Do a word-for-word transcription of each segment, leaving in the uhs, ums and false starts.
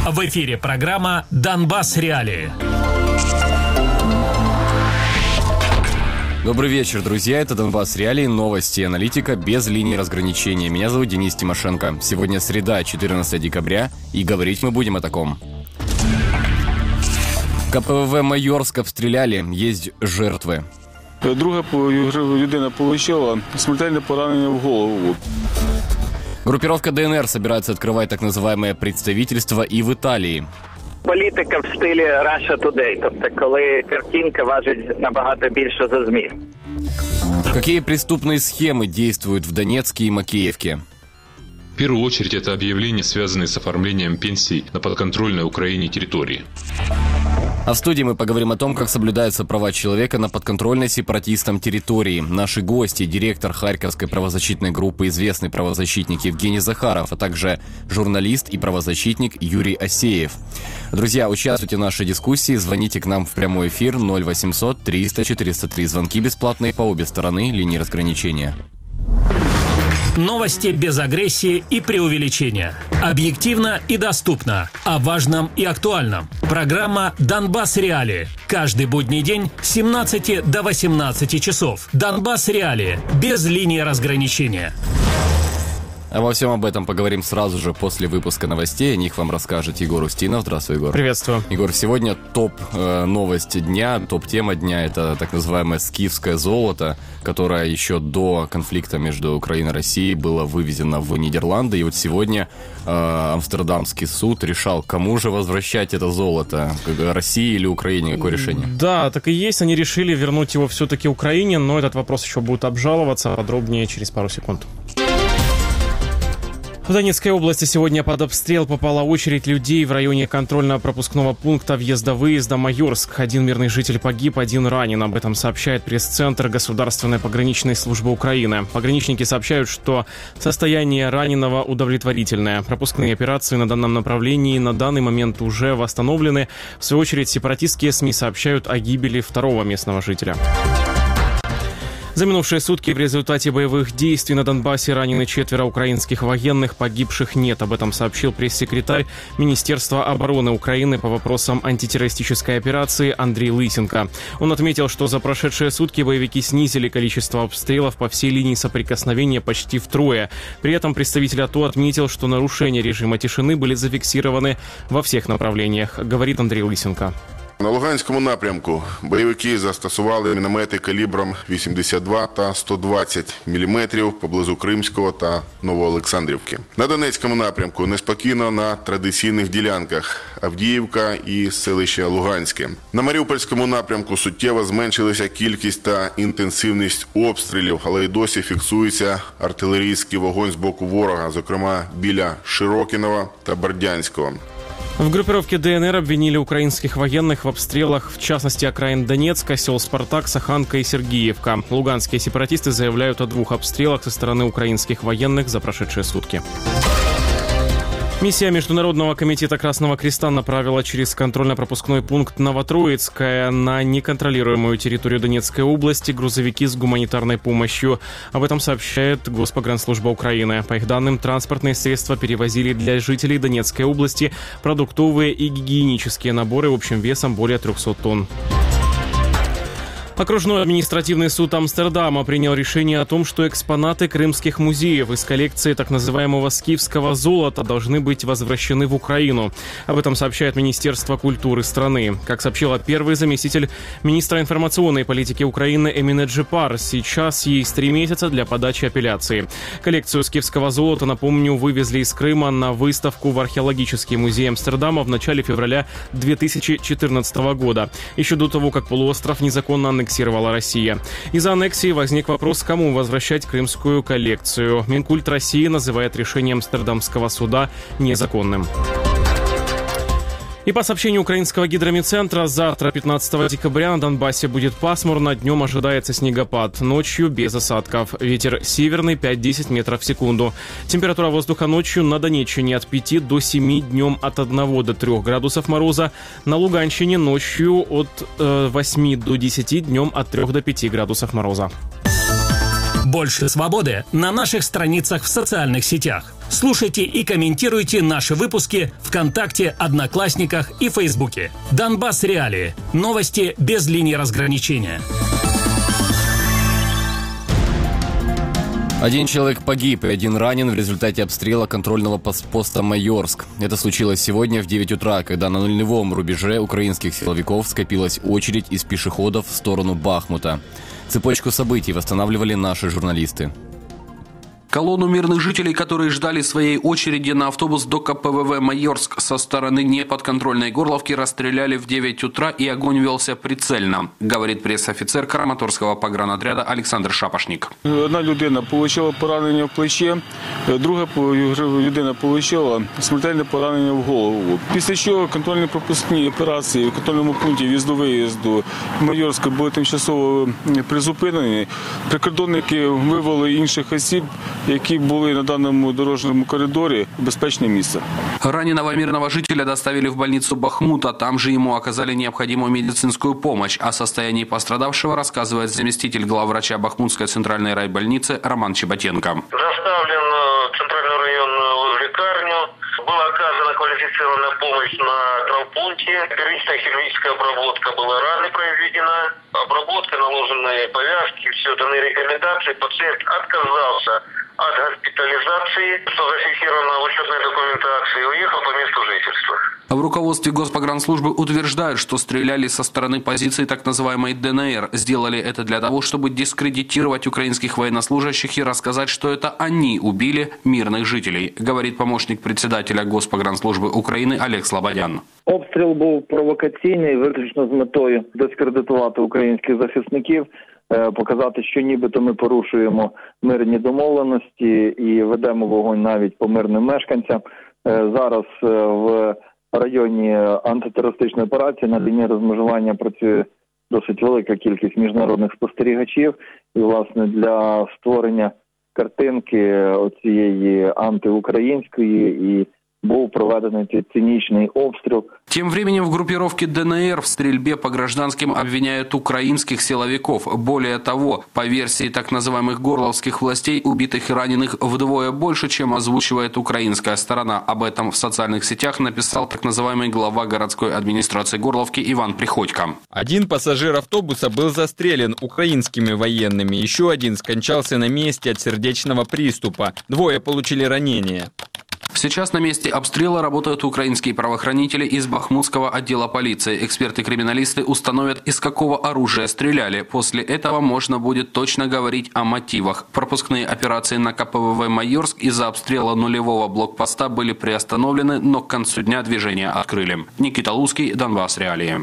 В эфире программа «Донбасс. Реалии». Добрый вечер, друзья. Это «Донбасс. Реалии», новости и аналитика без линии разграничения. Меня зовут Денис Тимошенко. Сегодня среда, четырнадцатое декабря, и говорить мы будем о таком. ка пе вэ Майорск обстреляли, есть жертвы. Друга людина отримала смертельне поранення в голову. Группировка дэ эн эр собирается открывать так называемое представительство и в Италии. Політика в стилі Russia Today, тобто коли картинка важить набагато більше за зміст. Какие преступные схемы действуют в Донецке и Макеевке? В первую очередь это объявления, связанные с оформлением пенсий на подконтрольной Украине территории. А в студии мы поговорим о том, как соблюдаются права человека на подконтрольной сепаратистам территории. Наши гости – директор Харьковской правозащитной группы, известный правозащитник Евгений Захаров, а также журналист и правозащитник Юрий Осеев. Друзья, участвуйте в нашей дискуссии, звоните к нам в прямой эфир ноль восемьсот триста четыреста три. Звонки бесплатные по обе стороны линии разграничения. Новости без агрессии и преувеличения. Объективно и доступно. О важном и актуальном. Программа «Донбасс. Реалии». Каждый будний день с семнадцати до восемнадцати часов. «Донбасс. Реалии». Без линии разграничения. А во всем об этом поговорим сразу же после выпуска новостей. О них вам расскажет Егор Устинов. Здравствуй, Егор. Приветствую. Егор, сегодня топ-новость дня, топ-тема дня – это так называемое скифское золото, которое еще до конфликта между Украиной и Россией было вывезено в Нидерланды. И вот сегодня э, Амстердамский суд решал, кому же возвращать это золото – России или Украине? Какое решение? Да, так и есть. Они решили вернуть его все-таки Украине, но этот вопрос еще будет обжаловаться. Подробнее через пару секунд. В Донецкой области сегодня под обстрел попала очередь людей в районе контрольно-пропускного пункта въезда-выезда Майорск. Один мирный житель погиб, один ранен. Об этом сообщает пресс-центр Государственной пограничной службы Украины. Пограничники сообщают, что состояние раненого удовлетворительное. Пропускные операции на данном направлении на данный момент уже восстановлены. В свою очередь, сепаратистские СМИ сообщают о гибели второго местного жителя. За минувшие сутки в результате боевых действий на Донбассе ранены четверо украинских военных, погибших нет. Об этом сообщил пресс-секретарь Министерства обороны Украины по вопросам антитеррористической операции Андрей Лысенко. Он отметил, что за прошедшие сутки боевики снизили количество обстрелов по всей линии соприкосновения почти втрое. При этом представитель АТО отметил, что нарушения режима тишины были зафиксированы во всех направлениях, говорит Андрей Лысенко. На Луганському напрямку бойовики застосували міномети калібром вісімдесят два та сто двадцять міліметрів поблизу Кримського та Новоолександрівки. На Донецькому напрямку неспокійно на традиційних ділянках Авдіївка і селище Луганське. На Маріупольському напрямку суттєво зменшилася кількість та інтенсивність обстрілів, але й досі фіксується артилерійський вогонь з боку ворога, зокрема біля Широкінова та Бердянського. В группировке дэ эн эр обвинили украинских военных в обстрелах, в частности, окраин Донецка, сел Спартак, Саханка и Сергеевка. Луганские сепаратисты заявляют о двух обстрелах со стороны украинских военных за прошедшие сутки. Миссия Международного комитета Красного Креста направила через контрольно-пропускной пункт Новотроицкая на неконтролируемую территорию Донецкой области грузовики с гуманитарной помощью. Об этом сообщает Госпогранслужба Украины. По их данным, транспортные средства перевозили для жителей Донецкой области продуктовые и гигиенические наборы общим весом более трехсот тонн. Окружной административный суд Амстердама принял решение о том, что экспонаты крымских музеев из коллекции так называемого скифского золота должны быть возвращены в Украину. Об этом сообщает Министерство культуры страны. Как сообщила первый заместитель министра информационной политики Украины Эмине Джипар, сейчас есть три месяца для подачи апелляции. Коллекцию скифского золота, напомню, вывезли из Крыма на выставку в археологический музей Амстердама в начале февраля две тысячи четырнадцатого года, еще до того, как полуостров незаконно аннексировали Россия. Из-за аннексии возник вопрос, кому возвращать крымскую коллекцию. Минкульт России называет решение Амстердамского суда незаконным. И по сообщению украинского гидромедцентра, завтра, пятнадцатого декабря, на Донбассе будет пасмурно, днем ожидается снегопад, ночью без осадков. Ветер северный пять-десять метров в секунду. Температура воздуха ночью на Донеччине от пяти до семи, днем от одного до трёх градусов мороза. На Луганщине ночью от э, восьми до десяти, днем от трёх до пяти градусов мороза. Больше свободы на наших страницах в социальных сетях. Слушайте и комментируйте наши выпуски ВКонтакте, Одноклассниках и Фейсбуке. Донбасс Реалии. Новости без линии разграничения. Один человек погиб и один ранен в результате обстрела контрольного поста Майорск. Это случилось сегодня в девять утра, когда на нулевом рубеже украинских силовиков скопилась очередь из пешеходов в сторону Бахмута. Цепочку событий восстанавливали наши журналисты. Колонну мирных жителей, которые ждали своей очереди на автобус до ка пэ вэ вэ «Майорск» со стороны неподконтрольной Горловки, расстреляли в девять утра, и огонь велся прицельно, говорит пресс-офицер Краматорского погранотряда Олександр Шапошник. Одна людина отримала поранення в плече, друга людина отримала смертельне поранення в голову. Після чого контрольно-пропускні операції в контрольному пункті в'їзду-виїзду Майорська були тимчасово призупинені. Прикордонники вивели інших осіб, які були на даному дорожному коридорі, в безпечне місце. Раненого мирного жителя доставили в больницу Бахмута. Там же ему оказали необходимую медицинскую помощь. О состоянии пострадавшего рассказывает заместитель главврача Бахмутской центральной райбольницы Роман Чеботенко. Доставлен в центральную районную лекарню. Была оказана квалифицированная помощь на травмпункте. Первичная хирургическая обработка была раны произведена. Обработка, наложенные повязки, все данные рекомендации. Пациент отказался от госпитализации, что зафиксировано в учетной документации, и уехал по месту жительства. В руководстве Госпогранслужбы утверждают, что стреляли со стороны позиции так называемой дэ эн эр. Сделали это для того, чтобы дискредитировать украинских военнослужащих и рассказать, что это они убили мирных жителей, говорит помощник председателя Госпогранслужбы України Олег Слободян. Обстріл був провокаційний, виключно з метою дискредитувати українських захисників, показати, що нібито ми порушуємо мирні домовленості і ведемо вогонь навіть по мирним мешканцям. Зараз в районі антитерористичної операції на лінії розмежування працює досить велика кількість міжнародних спостерігачів. І, власне, для створення картинки оцієї антиукраїнської і был проведен циничный обстрел. Тем временем в группировке дэ эн эр в стрельбе по гражданским обвиняют украинских силовиков. Более того, по версии так называемых горловских властей, убитых и раненых вдвое больше, чем озвучивает украинская сторона. Об этом в социальных сетях написал так называемый глава городской администрации Горловки Иван Приходько. Один пассажир автобуса был застрелен украинскими военными. Еще один скончался на месте от сердечного приступа. Двое получили ранения. Сейчас на месте обстрела работают украинские правоохранители из Бахмутского отдела полиции. Эксперты-криминалисты установят, из какого оружия стреляли. После этого можно будет точно говорить о мотивах. Пропускные операции на ка пэ вэ вэ «Майорск» из-за обстрела нулевого блокпоста были приостановлены, но к концу дня движение открыли. Никита Луцкий, Донбасс Реалии.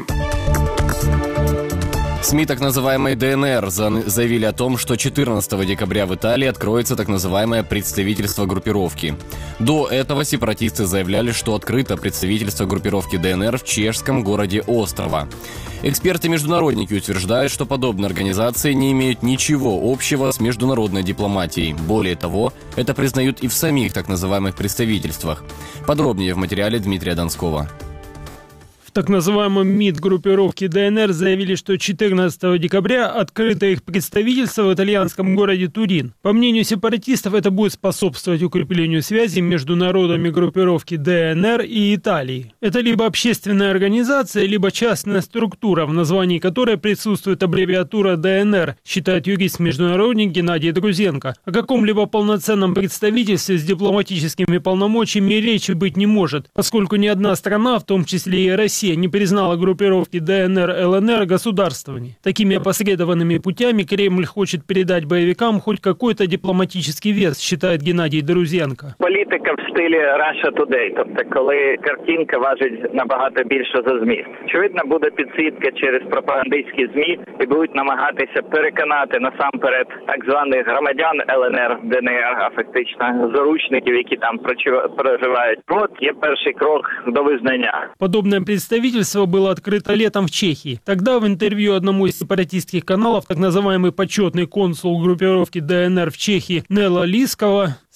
СМИ так называемой дэ эн эр заявили о том, что четырнадцатого декабря в Италии откроется так называемое представительство группировки. До этого сепаратисты заявляли, что открыто представительство группировки дэ эн эр в чешском городе Острова. Эксперты-международники утверждают, что подобные организации не имеют ничего общего с международной дипломатией. Более того, это признают и в самих так называемых представительствах. Подробнее в материале Дмитрия Донского. В так называемом МИД группировки дэ эн эр заявили, что четырнадцатого декабря открыто их представительство в итальянском городе Турин. По мнению сепаратистов, это будет способствовать укреплению связи между народами группировки дэ эн эр и Италии. Это либо общественная организация, либо частная структура, в названии которой присутствует аббревиатура дэ эн эр, считает юрист-международник Геннадий Друзенко. О каком-либо полноценном представительстве с дипломатическими полномочиями речи быть не может, поскольку ни одна страна, в том числе и Россия, не признала группировки дэ эн эр эл эн эр государствами. Такими опосредованными путями Кремль хочет передать боевикам хоть какой-то дипломатический вес, считает Геннадий Друзенко. Політика в стилі Russia Today, тобто коли картинка важить набагато більше за зміст. Очевидно, буде підсвітка через пропагандистські ЗМІ і будуть намагатися переконати насамперед так званих громадян ел ен ер, дэ ен ер, а фактично заручників, які там проживають. От є перший крок до визнання. Подобное представительство было открыто летом в Чехии. Тогда в интервью одному из сепаратистских каналов так называемый почетный консул группировки дэ эн эр в Чехии Нелла Лискова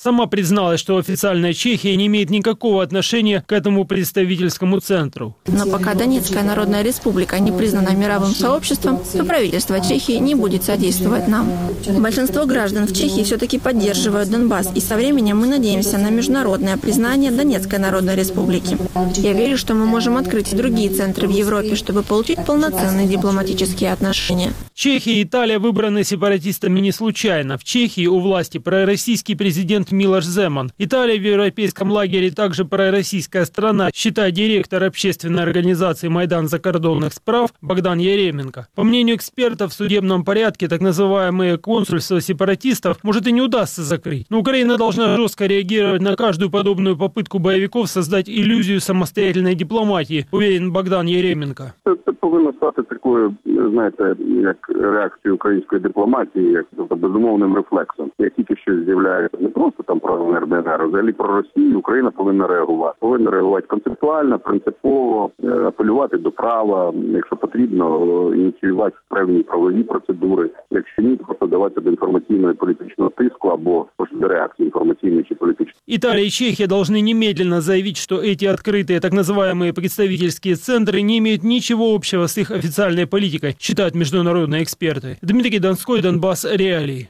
Сама призналась, что официальная Чехия не имеет никакого отношения к этому представительскому центру. Но пока Донецкая Народная Республика не признана мировым сообществом, то правительство Чехии не будет содействовать нам. Большинство граждан в Чехии все-таки поддерживают Донбасс, и со временем мы надеемся на международное признание Донецкой Народной Республики. Я верю, что мы можем открыть другие центры в Европе, чтобы получить полноценные дипломатические отношения. Чехия и Италия выбраны сепаратистами не случайно. В Чехии у власти пророссийский президент Милош Земан. Италия в европейском лагере также пророссийская страна, считает директор общественной организации «Майдан закордонных справ» Богдан Еременко. По мнению экспертов, в судебном порядке так называемые консульства сепаратистов может и не удастся закрыть. Но Украина должна жестко реагировать на каждую подобную попытку боевиков создать иллюзию самостоятельной дипломатии, уверен Богдан Еременко. Це повинно стати такою, знаєте, як реакцією української дипломатії, як тобто безумовним рефлексом. Як тільки щось з'являється не просто там про ЛНР, ДНР, а взагалі про Росію, Україна повинна реагувати. Повинна реагувати концептуально, принципово, апелювати до права, якщо потрібно, ініціювати певні правові процедури. Якщо ні, то просто давати до інформаційного і політичного тиску або до реакції інформаційної чи політичної. Италия и Чехия должны немедленно заявить, что эти открытые так называемые представительские центры не имеют ничего общего с их официальной политикой, считают международные эксперты. Дмитрий Донской, Донбасс, Реалии.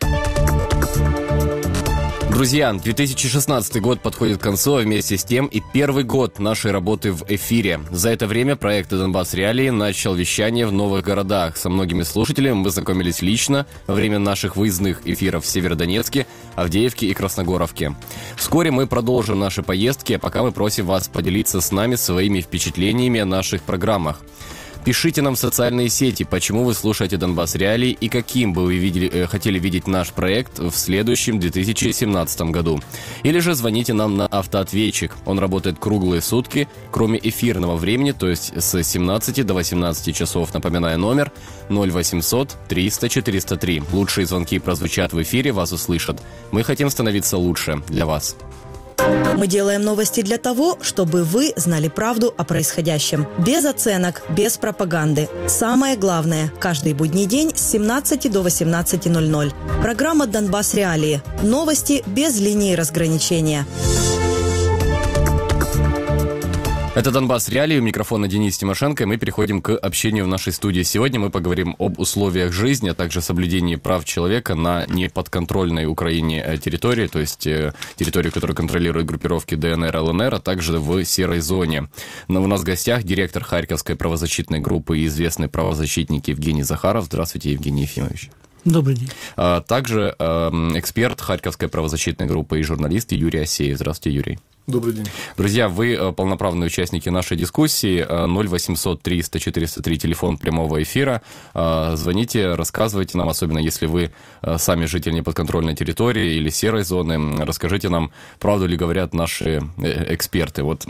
Друзья, две тысячи шестнадцатый год подходит к концу, а вместе с тем и первый год нашей работы в эфире. За это время проект «Донбасс Реалии» начал вещание в новых городах. Со многими слушателями мы знакомились лично во время наших выездных эфиров в Северодонецке, Авдеевке и Красногоровке. Вскоре мы продолжим наши поездки, а пока мы просим вас поделиться с нами своими впечатлениями о наших программах. Пишите нам в социальные сети, почему вы слушаете «Донбасс Реалии» и каким бы вы видели, э, хотели видеть наш проект в следующем две тысячи семнадцатом году. Или же звоните нам на автоответчик. Он работает круглые сутки, кроме эфирного времени, то есть с семнадцати до восемнадцати часов. Напоминаю, номер ноль восемьсот триста четыреста три. Лучшие звонки прозвучат в эфире, вас услышат. Мы хотим становиться лучше для вас. Мы делаем новости для того, чтобы вы знали правду о происходящем. Без оценок, без пропаганды. Самое главное, каждый будний день с семнадцати до восемнадцати ноль-ноль. Программа «Донбасс Реалии». Новости без линии разграничения. Это «Донбасс Реалии», у микрофона Денис Тимошенко, и мы переходим к общению в нашей студии. Сегодня мы поговорим об условиях жизни, а также соблюдении прав человека на неподконтрольной Украине территории, то есть территории, которую контролируют группировки ДНР, ЛНР, а также в серой зоне. Но у нас в гостях директор Харьковской правозащитной группы и известный правозащитник Евгений Захаров. Здравствуйте, Евгений Ефимович. Добрый день. А также э, эксперт Харьковской правозащитной группы и журналист Юрий Асеев. Здравствуйте, Юрий. Добрый день. Друзья, вы полноправные участники нашей дискуссии. ноль восемьсот триста четыреста три, телефон прямого эфира. Звоните, рассказывайте нам, особенно если вы сами житель неподконтрольной территории или серой зоны. Расскажите нам, правду ли говорят наши эксперты. Вот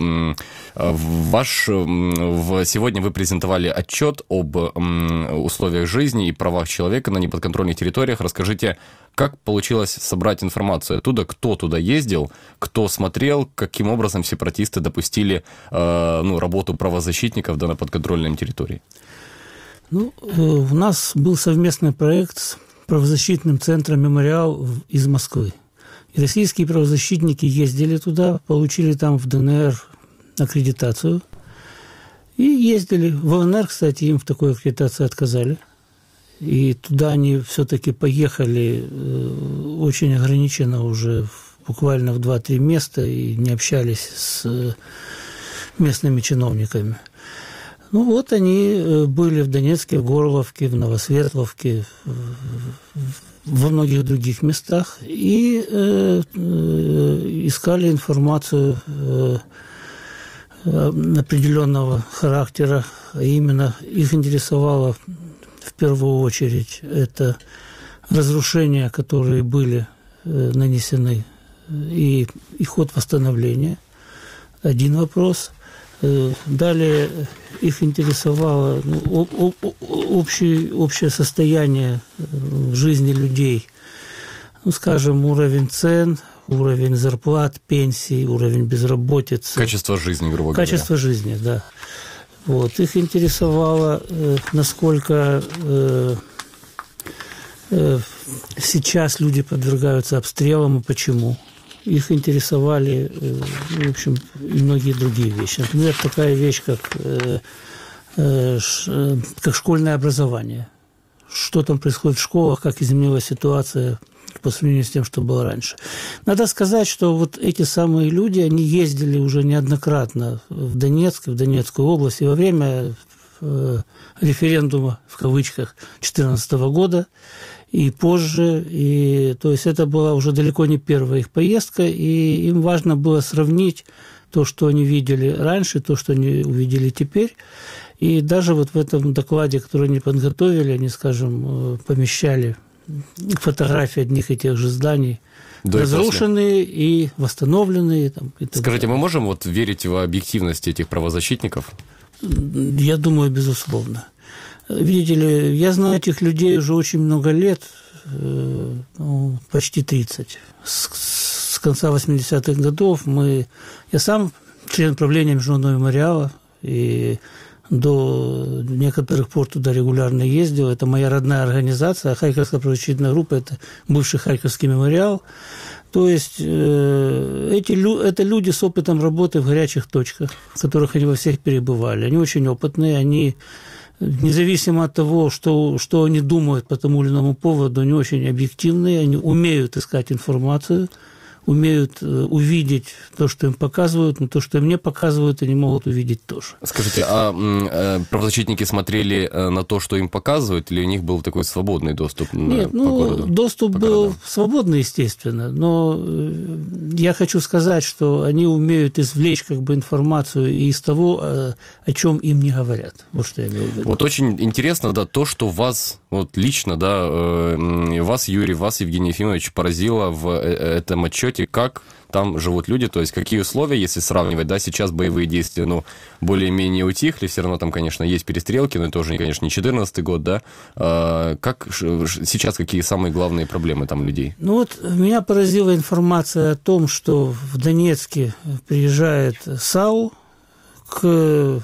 ваш, сегодня вы презентовали отчет об условиях жизни и правах человека на неподконтрольных территориях. Расскажите, как получилось собрать информацию оттуда, кто туда ездил, кто смотрел, каким образом сепаратисты допустили э, ну, работу правозащитников да, на подконтрольной территории? Ну, у нас был совместный проект с правозащитным центром «Мемориал» из Москвы. И российские правозащитники ездили туда, получили там в ДНР аккредитацию. И ездили. В ЛНР, кстати, им в такой аккредитации отказали. И туда они все-таки поехали очень ограниченно уже, буквально в два-три места, и не общались с местными чиновниками. Ну вот они были в Донецке, в Горловке, в Новосветловке, во многих других местах, и э, э, искали информацию э, определенного характера, а именно их интересовало в первую очередь это разрушения, которые были э, нанесены, и, и ход восстановления. Один вопрос. Э, далее их интересовало ну, об, об, общее, общее состояние жизни людей. Ну, скажем, уровень цен, уровень зарплат, пенсий, уровень безработицы. Качество жизни, грубо говоря. Качество жизни, да. Вот. Их интересовало, э, насколько э, э, сейчас люди подвергаются обстрелам и почему. их интересовали, в общем, и многие другие вещи. Например, такая вещь, как, как школьное образование. Что там происходит в школах, как изменилась ситуация по сравнению с тем, что было раньше. Надо сказать, что вот эти самые люди, они ездили уже неоднократно в Донецк, в Донецкую область, и во время референдума, в кавычках, две тысячи четырнадцатого года, и позже, и, то есть это была уже далеко не первая их поездка, и им важно было сравнить то, что они видели раньше, то, что они увидели теперь. И даже вот в этом докладе, который они подготовили, они, скажем, помещали фотографии одних и тех же зданий, до разрушенные и, и восстановленные. Там, и Скажите, мы можем вот верить в объективность этих правозащитников? Я думаю, безусловно. Видите ли, я знаю этих людей уже очень много лет, ну, почти тридцать. С, с конца восьмидесятых годов мы... Я сам член правления Международного мемориала, и до некоторых пор туда регулярно ездил. Это моя родная организация, а Харьковская правозащитная группа – это бывший Харьковский мемориал. То есть э, эти, это люди с опытом работы в горячих точках, в которых они во всех перебывали. Они очень опытные, они, независимо от того, что, что они думают по тому или иному поводу, они очень объективные, они умеют искать информацию, умеют увидеть то, что им показывают, но то, что им не показывают, они могут увидеть тоже. Скажите, а э, правозащитники смотрели на то, что им показывают, или у них был такой свободный доступ? Нет, по ну, городу, доступ по был городам? свободный, естественно, но я хочу сказать, что они умеют извлечь как бы информацию из того, о чем им не говорят. Вот что я имею в виду. Вот очень интересно, да, то, что вас, вот лично, да, э, вас, Юрий, вас, Евгений Ефимович, поразило в этом отчете, как там живут люди, то есть какие условия, если сравнивать, да, сейчас боевые действия, ну, более-менее утихли, все равно там, конечно, есть перестрелки, но это уже, конечно, не четырнадцатый год, да, а как сейчас, какие самые главные проблемы там людей? Ну, вот меня поразила информация о том, что в Донецке приезжает САУ к,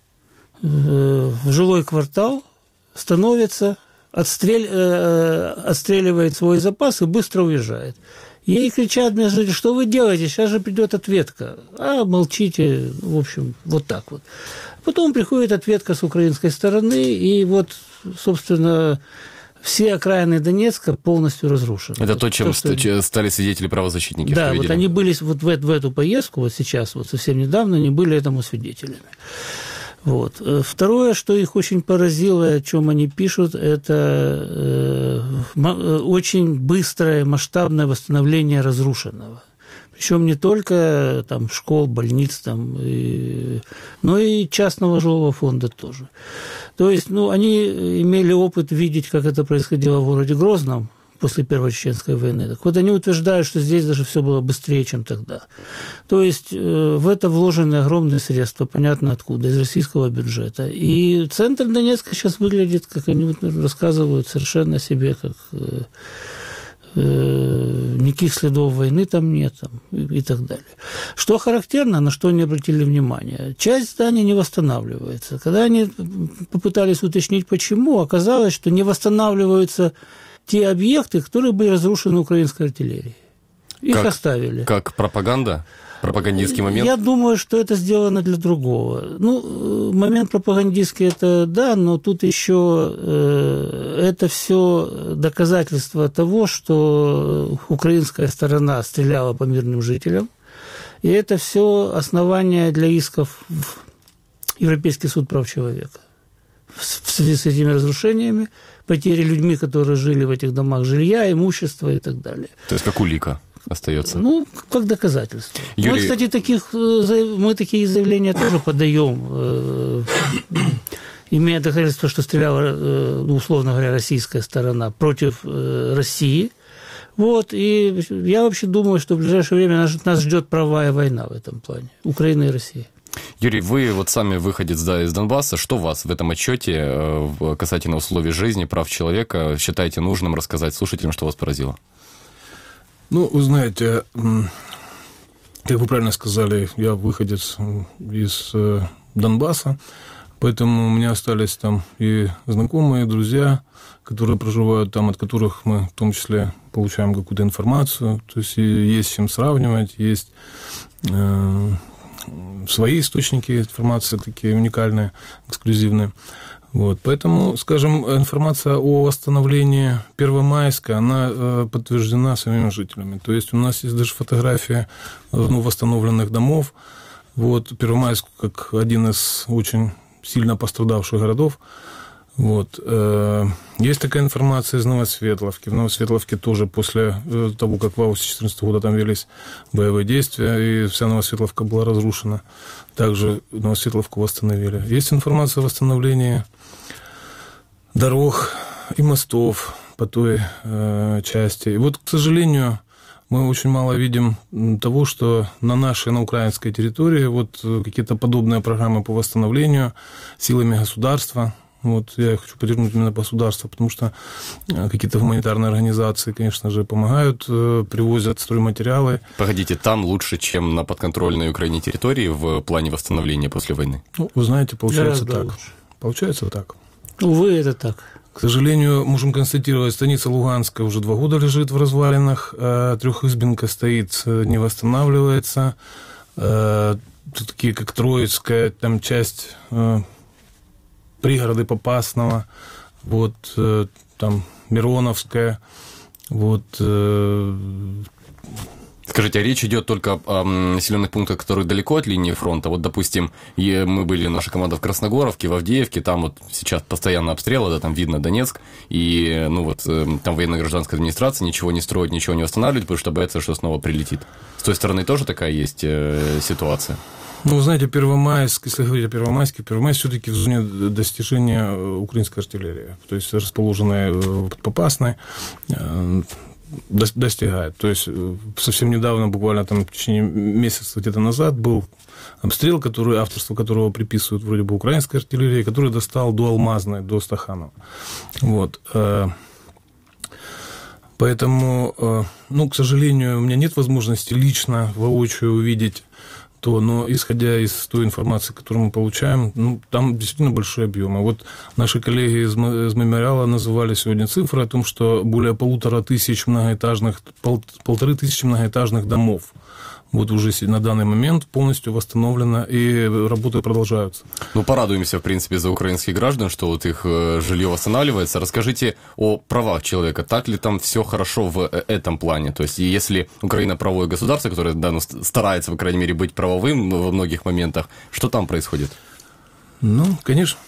в жилой квартал, становится, отстрель, отстреливает свой запас и быстро уезжает. Ей кричат мне, что вы делаете, сейчас же придет ответка. А молчите, в общем, вот так вот. Потом приходит ответка с украинской стороны, и вот, собственно, все окраины Донецка полностью разрушены. Это то, чем то, что... стали свидетели правозащитники. Да, вот они были вот в, в эту поездку, вот сейчас, вот совсем недавно, они были этому свидетелями. Вот. Второе, что их очень поразило, о чем они пишут, это э, очень быстрое масштабное восстановление разрушенного. Причем не только там, школ, больниц, там, и, но и частного жилого фонда тоже. То есть ну, они имели опыт видеть, как это происходило в городе Грозном после Первой Чеченской войны. Так вот, они утверждают, что здесь даже все было быстрее, чем тогда. То есть э, в это вложены огромные средства, понятно откуда, из российского бюджета. И центр Донецка сейчас выглядит, как они рассказывают, совершенно себе, как э, э, никаких следов войны там нет, там, и, и так далее. Что характерно, на что они обратили внимание, часть зданий не восстанавливается. Когда они попытались уточнить, почему, оказалось, что не восстанавливаются те объекты, которые были разрушены украинской артиллерией. Их как, оставили. Как пропаганда? Пропагандистский момент? Я думаю, что это сделано для другого. Ну, момент пропагандистский, это да, но тут еще э, это все доказательство того, что украинская сторона стреляла по мирным жителям, и это все основание для исков в Европейский суд прав человека. В связи с этими разрушениями, потери людьми, которые жили в этих домах, жилья, имущества и так далее. То есть как улика остается? Ну, как доказательство. Юрий... Мы, кстати, таких, мы такие заявления тоже подаем, имея доказательство, что стреляла, ну, условно говоря, российская сторона против России. Вот, и я вообще думаю, что в ближайшее время нас, нас ждет правовая война в этом плане, Украина и Россия. Юрий, вы вот сами выходец, да, из Донбасса. Что вас в этом отчете касательно условий жизни, прав человека считаете нужным рассказать слушателям, что вас поразило? Ну, вы знаете, как вы правильно сказали, я выходец из Донбасса. Поэтому у меня остались там и знакомые, и друзья, которые проживают там, от которых мы в том числе получаем какую-то информацию. То есть есть с чем сравнивать, есть э, свои источники информации, такие уникальные, эксклюзивные. Вот. Поэтому, скажем, информация о восстановлении Первомайска, она э, подтверждена самими жителями. То есть у нас есть даже фотографии ну, восстановленных домов. Вот, Первомайск как один из очень сильно пострадавших городов. Вот. Есть такая информация из Новосветловки. В Новосветловке тоже после того, как в августе две тысячи четырнадцатого года там велись боевые действия, и вся Новосветловка была разрушена, также Новосветловку восстановили. Есть информация о восстановлении дорог и мостов по той э, части. И вот, к сожалению, мы очень мало видим того, что на нашей, на украинской территории вот какие-то подобные программы по восстановлению силами государства. Вот я хочу подчеркнуть именно государство, потому что какие-то гуманитарные организации, конечно же, помогают, привозят стройматериалы. Погодите, там лучше, чем на подконтрольной Украине территории в плане восстановления после войны? Ну, вы знаете, получается Гораздо так. Лучше. Получается так. Увы, это так. К сожалению, можем констатировать, станица Луганская уже два года лежит в развалинах, трехизбинка стоит, не восстанавливается. Такие, как Троицкая, там часть пригороды Попасного, вот, там Мироновская, вот. Скажите, а речь идет только о населенных пунктах, которые далеко от линии фронта? Вот, допустим, мы были, наша команда в Красногоровке, в Авдеевке, там вот сейчас постоянно обстрелы, да, там видно Донецк, и, ну вот, там военно-гражданская администрация ничего не строит, ничего не восстанавливает, потому что боятся, что снова прилетит. С той стороны тоже такая есть ситуация? Ну, вы знаете, Первомайск, если говорить о Первомайске, Первомайск все-таки в зоне достижения украинской артиллерии, то есть расположенная под Попасной, достигает. То есть совсем недавно, буквально там в течение месяца где-то назад, был обстрел, который, авторство которого приписывают вроде бы украинской артиллерии, который достал до Алмазной, до Стаханова. Вот. Поэтому, ну, к сожалению, у меня нет возможности лично воочию увидеть то, но исходя из той информации, которую мы получаем, ну, там действительно большие объемы. Вот наши коллеги из, из мемориала называли сегодня цифры о том, что более полутора тысяч многоэтажных, пол, полторы тысячи многоэтажных домов вот уже на данный момент полностью восстановлено, и работы продолжаются. Ну, порадуемся, в принципе, за украинских граждан, что вот их жилье восстанавливается. Расскажите о правах человека. Так ли там все хорошо в этом плане? То есть, если Украина правовое государство, которое, да, ну, старается, по крайней мере, быть правовым во многих моментах, что там происходит? Ну, конечно.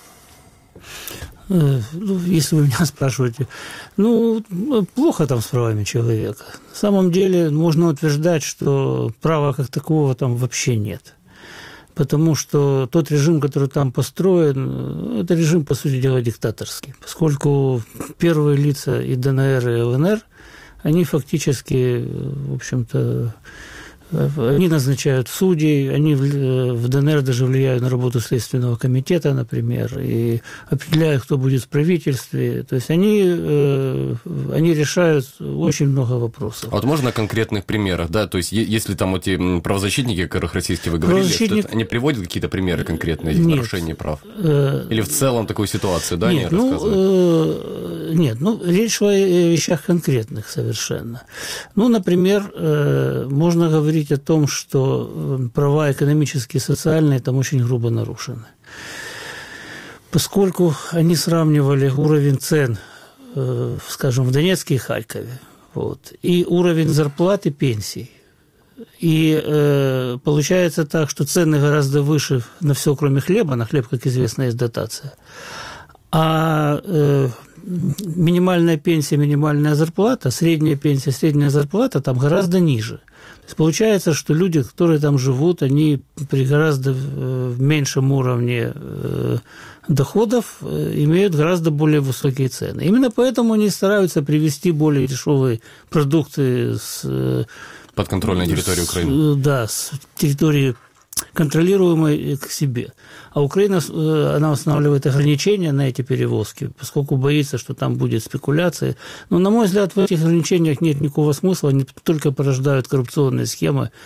Ну, если вы меня спрашиваете, ну, плохо там с правами человека. На самом деле можно утверждать, что права как такового там вообще нет. Потому что тот режим, который там построен, это режим, по сути дела, диктаторский. Поскольку первые лица и ДНР, и ЛНР, они фактически, в общем-то, они назначают судей, они в ДНР даже влияют на работу Следственного комитета, например, и определяют, кто будет в правительстве. То есть они, они решают очень много вопросов. А вот можно на конкретных примерах, да? То есть если там эти правозащитники, о которых российские вы говорили, Правозащитник... что они приводят какие-то примеры конкретные нарушений прав? Или в целом такую ситуацию, да, нет, они ну, рассказывают? Нет, ну, речь шла о вещах конкретных совершенно. Ну, например, можно говорить о том, что права экономические и социальные там очень грубо нарушены. Поскольку они сравнивали уровень цен, скажем, в Донецке и Харькове, вот, и уровень зарплат и пенсий. И э, получается так, что цены гораздо выше на все, кроме хлеба. На хлеб, как известно, есть дотация. А э, минимальная пенсия, минимальная зарплата, средняя пенсия, средняя зарплата там гораздо ниже. То есть получается, что люди, которые там живут, они при гораздо меньшем уровне доходов имеют гораздо более высокие цены. Именно поэтому они стараются привезти более дешевые продукты с подконтрольной территории Украины. Да, с территории контролируемой к себе. А Украина, она устанавливает ограничения на эти перевозки, поскольку боится, что там будет спекуляция. Но, на мой взгляд, в этих ограничениях нет никакого смысла, они только порождают коррупционные схемы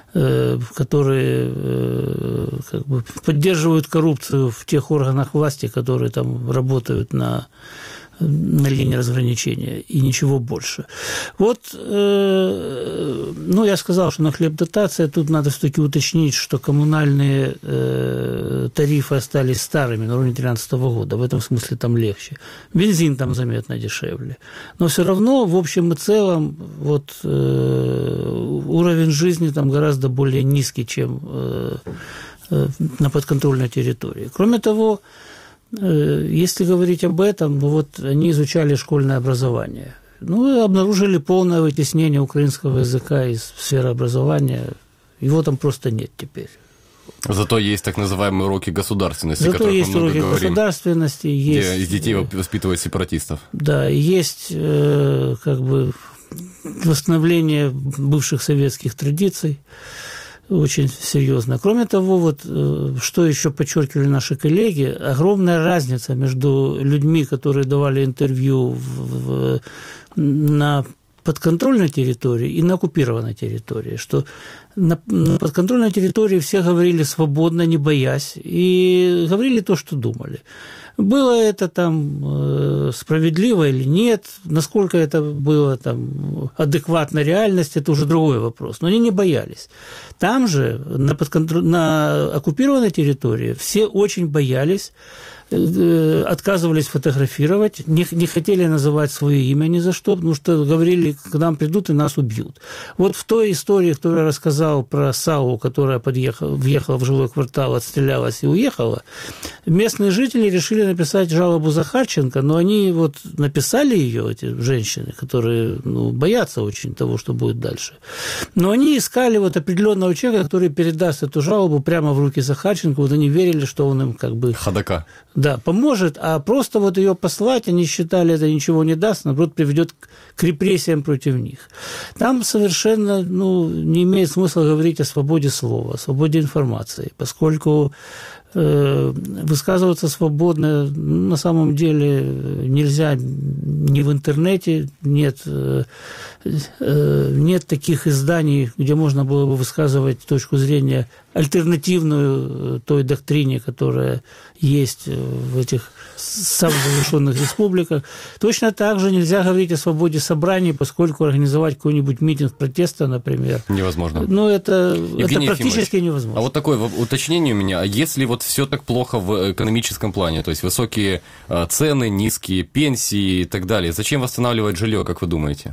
которые как бы поддерживают коррупцию в тех органах власти, которые там работают на на линии разграничения, и ничего больше. Вот, э, ну, я сказал, что на хлеб дотация, тут надо все-таки уточнить, что коммунальные э, тарифы остались старыми на уровне две тысячи тринадцатого года, в этом смысле там легче. Бензин там заметно дешевле. Но все равно, в общем и целом, вот, э, уровень жизни там гораздо более низкий, чем э, э, на подконтрольной территории. Кроме того, если говорить об этом, ну вот они изучали школьное образование. Ну, и обнаружили полное вытеснение украинского языка из сферы образования. Его там просто нет теперь. Зато есть так называемые уроки государственности, Зато о которых есть мы много уроки говорим, государственности, есть, где из детей воспитывают сепаратистов. Да, есть э, как бы восстановление бывших советских традиций. Очень серьезно. Кроме того, вот, что еще подчеркивали наши коллеги, огромная разница между людьми, которые давали интервью в, в, на подконтрольной территории и на оккупированной территории, что на, на подконтрольной территории все говорили свободно, не боясь, и говорили то, что думали. Было это там э, справедливо или нет, насколько это было там адекватно реальности, это уже другой вопрос, но они не боялись. Там же, на, подконтр... на оккупированной территории, все очень боялись, э, отказывались фотографировать, не, не хотели называть свое имя ни за что, потому что говорили, к нам придут и нас убьют. Вот в той истории, которую я рассказал про САУ, которая подъехала, въехала в жилой квартал, отстрелялась и уехала, местные жители решили написать жалобу Захарченко, но они вот написали ее, эти женщины, которые ну, боятся очень того, что будет дальше. Но они искали вот определенного человека, который передаст эту жалобу прямо в руки Захарченко, вот они верили, что он им как бы... Ходока. Да, поможет, а просто вот ее послать, они считали, это ничего не даст, наоборот, приведет к репрессиям против них. Там совершенно ну, не имеет смысла говорить о свободе слова, о свободе информации, поскольку высказываться свободно на самом деле нельзя ни в интернете, нет, нет таких изданий, где можно было бы высказывать точку зрения альтернативную той доктрине, которая есть в этих самозавершенных республиках. Точно так же нельзя говорить о свободе собраний, поскольку организовать какой-нибудь митинг протеста, например, невозможно. Ну, это, это практически Ефимович, невозможно. А вот такое уточнение у меня. А если вот все так плохо в экономическом плане, то есть высокие цены, низкие пенсии и так далее, зачем восстанавливать жилье, как вы думаете?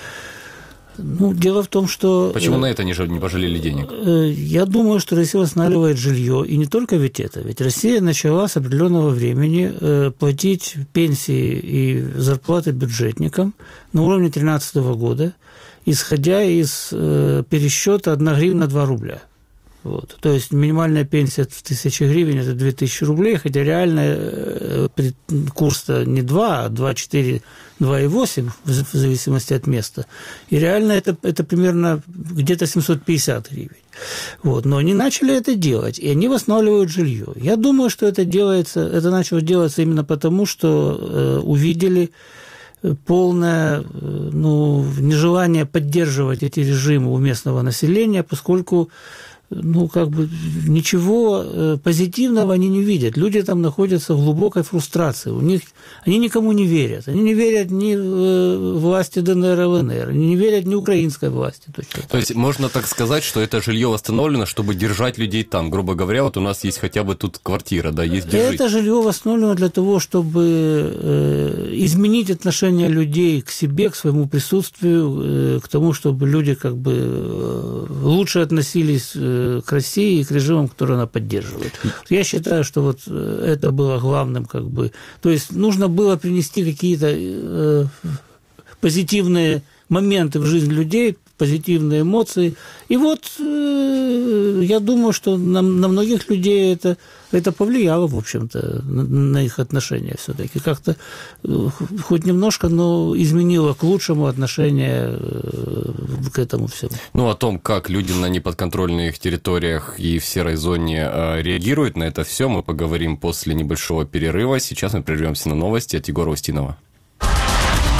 Ну, дело в том, что... Почему на это не пожалели денег? Я думаю, что Россия восстанавливает жилье. И не только ведь это. Ведь Россия начала с определенного времени платить пенсии и зарплаты бюджетникам на уровне две тысячи тринадцатого года, исходя из пересчета одна гривна два рубля. Вот. То есть минимальная пенсия в тысяче гривен – это две тысячи рублей, хотя реально курс-то не два, а два четыре, два восемь, в зависимости от места. И реально это, это примерно где-то семьсот пятьдесят гривен. Вот. Но они начали это делать, и они восстанавливают жилье. Я думаю, что это делается, это начало делаться именно потому, что э, увидели полное ну, нежелание поддерживать эти режимы у местного населения, поскольку ну, как бы ничего позитивного они не видят. Люди там находятся в глубокой фрустрации. У них, они никому не верят. Они не верят ни власти ДНР и ЛНР, они не верят ни украинской власти. Точно. То есть можно так сказать, что это жилье восстановлено, чтобы держать людей там. Грубо говоря, вот у нас есть хотя бы тут квартира, да, есть где жить. Это жилье восстановлено для того, чтобы изменить отношение людей к себе, к своему присутствию, к тому, чтобы люди как бы лучше относились к России и к режимам, которые она поддерживает. Я считаю, что вот это было главным, как бы, то есть нужно было принести какие-то э, позитивные моменты в жизнь людей, позитивные эмоции. И вот э, я думаю, что на, на многих людей это, это повлияло, в общем-то, на, на их отношения все-таки. Как-то э, хоть немножко, но изменило к лучшему отношение э, к этому всему. Ну, о том, как люди на неподконтрольных территориях и в серой зоне э, реагируют на это все, мы поговорим после небольшого перерыва. Сейчас мы прервемся на новости от Егора Устинова.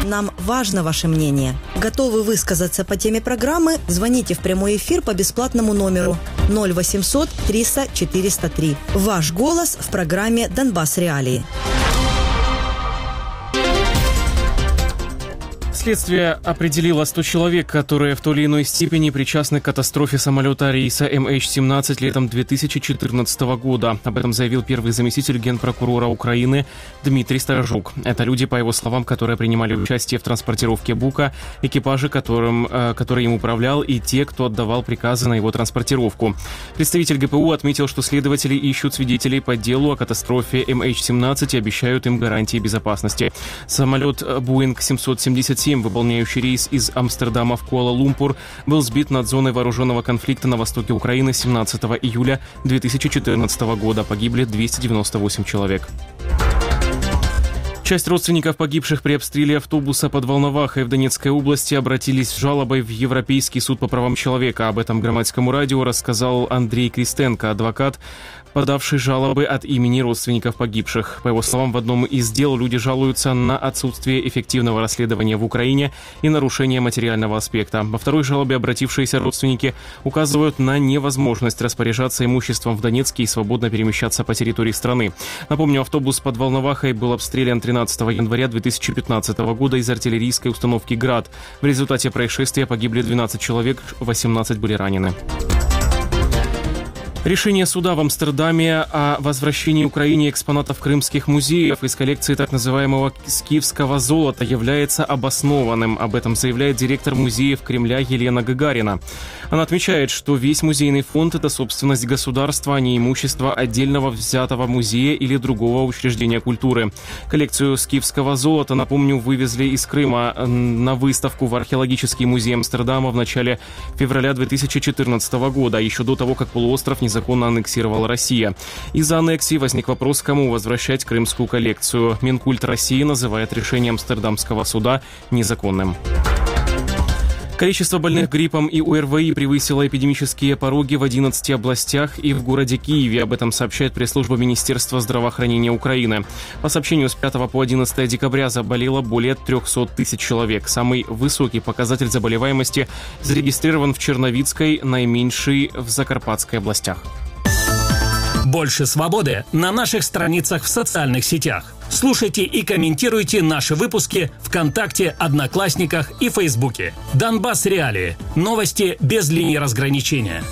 нам важно ваше мнение. Готовы высказаться по теме программы? Звоните в прямой эфир по бесплатному номеру ноль восемьсот триста четыреста три. Ваш голос в программе «Донбасс Реалии». Следствие определило сто человек, которые в той или иной степени причастны к катастрофе самолета рейса эм эйч семнадцать летом две тысячи четырнадцатого года. Об этом заявил первый заместитель генпрокурора Украины Дмитрий Сторожук. Это люди, по его словам, которые принимали участие в транспортировке Бука, экипажи, которым, э, который им управлял, и те, кто отдавал приказы на его транспортировку. Представитель гэ пэ у отметил, что следователи ищут свидетелей по делу о катастрофе эм эйч семнадцать и обещают им гарантии безопасности. Самолет Боинг семьсот семьдесят семь, выполняющий рейс из Амстердама в Куала-Лумпур, был сбит над зоной вооруженного конфликта на востоке Украины семнадцатого июля две тысячи четырнадцатого года. Погибли двести девяносто восемь человек. Часть родственников погибших при обстреле автобуса под Волновахой в Донецкой области обратились с жалобой в Европейский суд по правам человека. Об этом Громадскому радио рассказал Андрей Кристенко, адвокат, подавший жалобы от имени родственников погибших. По его словам, в одном из дел люди жалуются на отсутствие эффективного расследования в Украине и нарушение материального аспекта. Во второй жалобе обратившиеся родственники указывают на невозможность распоряжаться имуществом в Донецке и свободно перемещаться по территории страны. Напомню, автобус под Волновахой был обстрелян тринадцатого января две тысячи пятнадцатого года из артиллерийской установки «Град». В результате происшествия погибли двенадцать человек, восемнадцать были ранены. Решение суда в Амстердаме о возвращении Украине экспонатов крымских музеев из коллекции так называемого скифского золота является обоснованным. Об этом заявляет директор музеев Кремля Елена Гагарина. Она отмечает, что весь музейный фонд – это собственность государства, а не имущество отдельного взятого музея или другого учреждения культуры. Коллекцию скифского золота, напомню, вывезли из Крыма на выставку в археологический музей Амстердама в начале февраля две тысячи четырнадцатого года, еще до того, как полуостров не незаконно аннексировала Россия. Из-за аннексии возник вопрос, кому возвращать крымскую коллекцию. Минкульт России называет решение Амстердамского суда незаконным. Количество больных гриппом и о эр вэ и превысило эпидемические пороги в одиннадцати областях и в городе Киеве. Об этом сообщает пресс-служба Министерства здравоохранения Украины. По сообщению, с пятого по одиннадцатое декабря заболело более трехсот тысяч человек. Самый высокий показатель заболеваемости зарегистрирован в Черновицкой, наименьший в Закарпатской областях. Больше свободы на наших страницах в социальных сетях. Слушайте и комментируйте наши выпуски ВКонтакте, Одноклассниках и Фейсбуке. Донбасс Реалии. Новости без линии разграничения.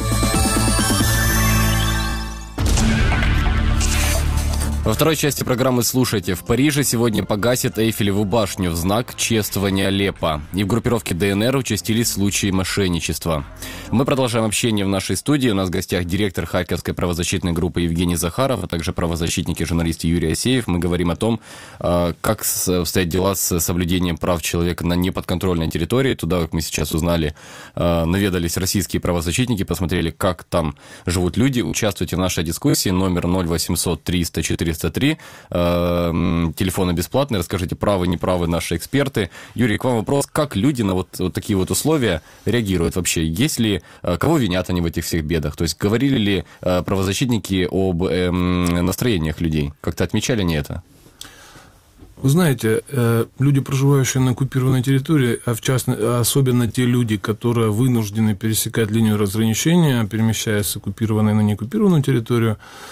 Во второй части программы слушайте. В Париже сегодня погасят Эйфелеву башню в знак чествования Алеппо. И в группировке дэ эн эр участились случаи мошенничества. Мы продолжаем общение в нашей студии. У нас в гостях директор Харьковской правозащитной группы Евгений Захаров, а также правозащитник и журналист Юрий Асеев. Мы говорим о том, как обстоят дела с соблюдением прав человека на неподконтрольной территории. Туда, как мы сейчас узнали, наведались российские правозащитники, посмотрели, как там живут люди. Участвуйте в нашей дискуссии. Номер ноль восемьсот триста четыреста три. Телефоны бесплатные. Расскажите, правы, неправы наши эксперты. Юрий, к вам вопрос. Как люди на вот, вот такие вот условия реагируют вообще? Есть ли, кого винят они в этих всех бедах? То есть говорили ли правозащитники об эм, настроениях людей? Как-то отмечали они это? Вы знаете, люди, проживающие на оккупированной территории, а в частности, особенно те люди, которые вынуждены пересекать линию разграничения, перемещаясь с оккупированной на неоккупированную территорию,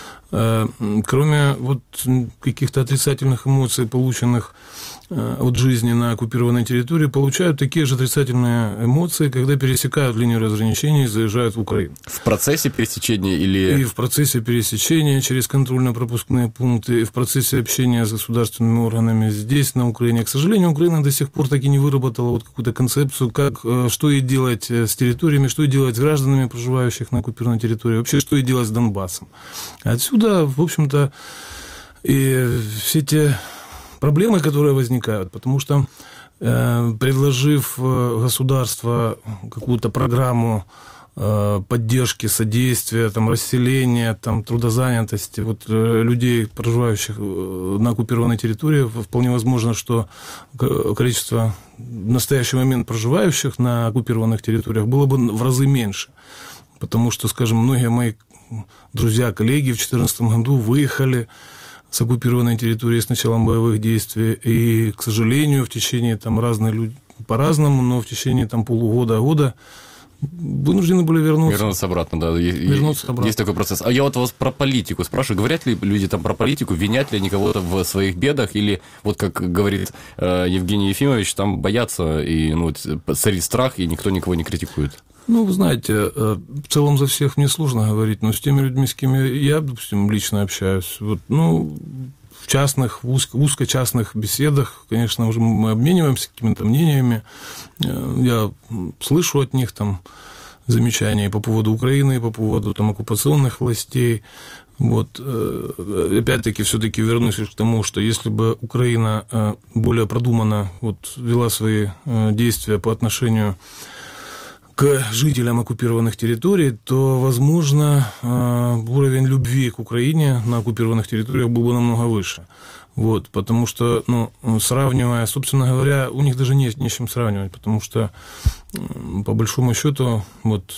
кроме вот каких-то отрицательных эмоций, полученных от жизни на оккупированной территории, получают такие же отрицательные эмоции, когда пересекают линию разграничения и заезжают в Украину. В процессе пересечения или... И в процессе пересечения через контрольно-пропускные пункты, и в процессе общения с государственными органами здесь, на Украине. К сожалению, Украина до сих пор так и не выработала вот какую-то концепцию, как, что ей делать с территориями, что ей делать с гражданами, проживающих на оккупированной территории, вообще, что ей делать с Донбассом. Отсюда, в общем-то, и все те проблемы, которые возникают, потому что, э, предложив государству какую-то программу э, поддержки, содействия, там, расселения, там, трудозанятости вот, э, людей, проживающих на оккупированной территории, вполне возможно, что количество в настоящий момент проживающих на оккупированных территориях было бы в разы меньше, потому что, скажем, многие мои друзья, коллеги в две тысячи четырнадцатом году выехали с оккупированной территории с началом боевых действий. И, к сожалению, в течение там разные люди по-разному, но в течение там полугода-года вынуждены были вернуться. Вернуться обратно, да. Вернуться обратно. Есть такой процесс. А я вот вас про политику спрашиваю. Говорят ли люди там про политику, винят ли они кого-то в своих бедах, или вот как говорит э, Евгений Ефимович, там боятся, и ну, царит страх, и никто никого не критикует? Ну, вы знаете, в целом за всех мне сложно говорить, но с теми людьми, с кем я, допустим, лично общаюсь, вот, ну, в частных, в узко, узко-частных беседах, конечно, уже мы обмениваемся какими-то мнениями. Я слышу от них там замечания по поводу Украины, по поводу там оккупационных властей. Вот. Опять-таки, все-таки вернусь к тому, что если бы Украина более продуманно вот, вела свои действия по отношению к жителям оккупированных территорий, то, возможно, уровень любви к Украине на оккупированных территориях был бы намного выше. Вот, потому что, ну, сравнивая, собственно говоря, у них даже нет не с чем сравнивать, потому что, по большому счету, вот...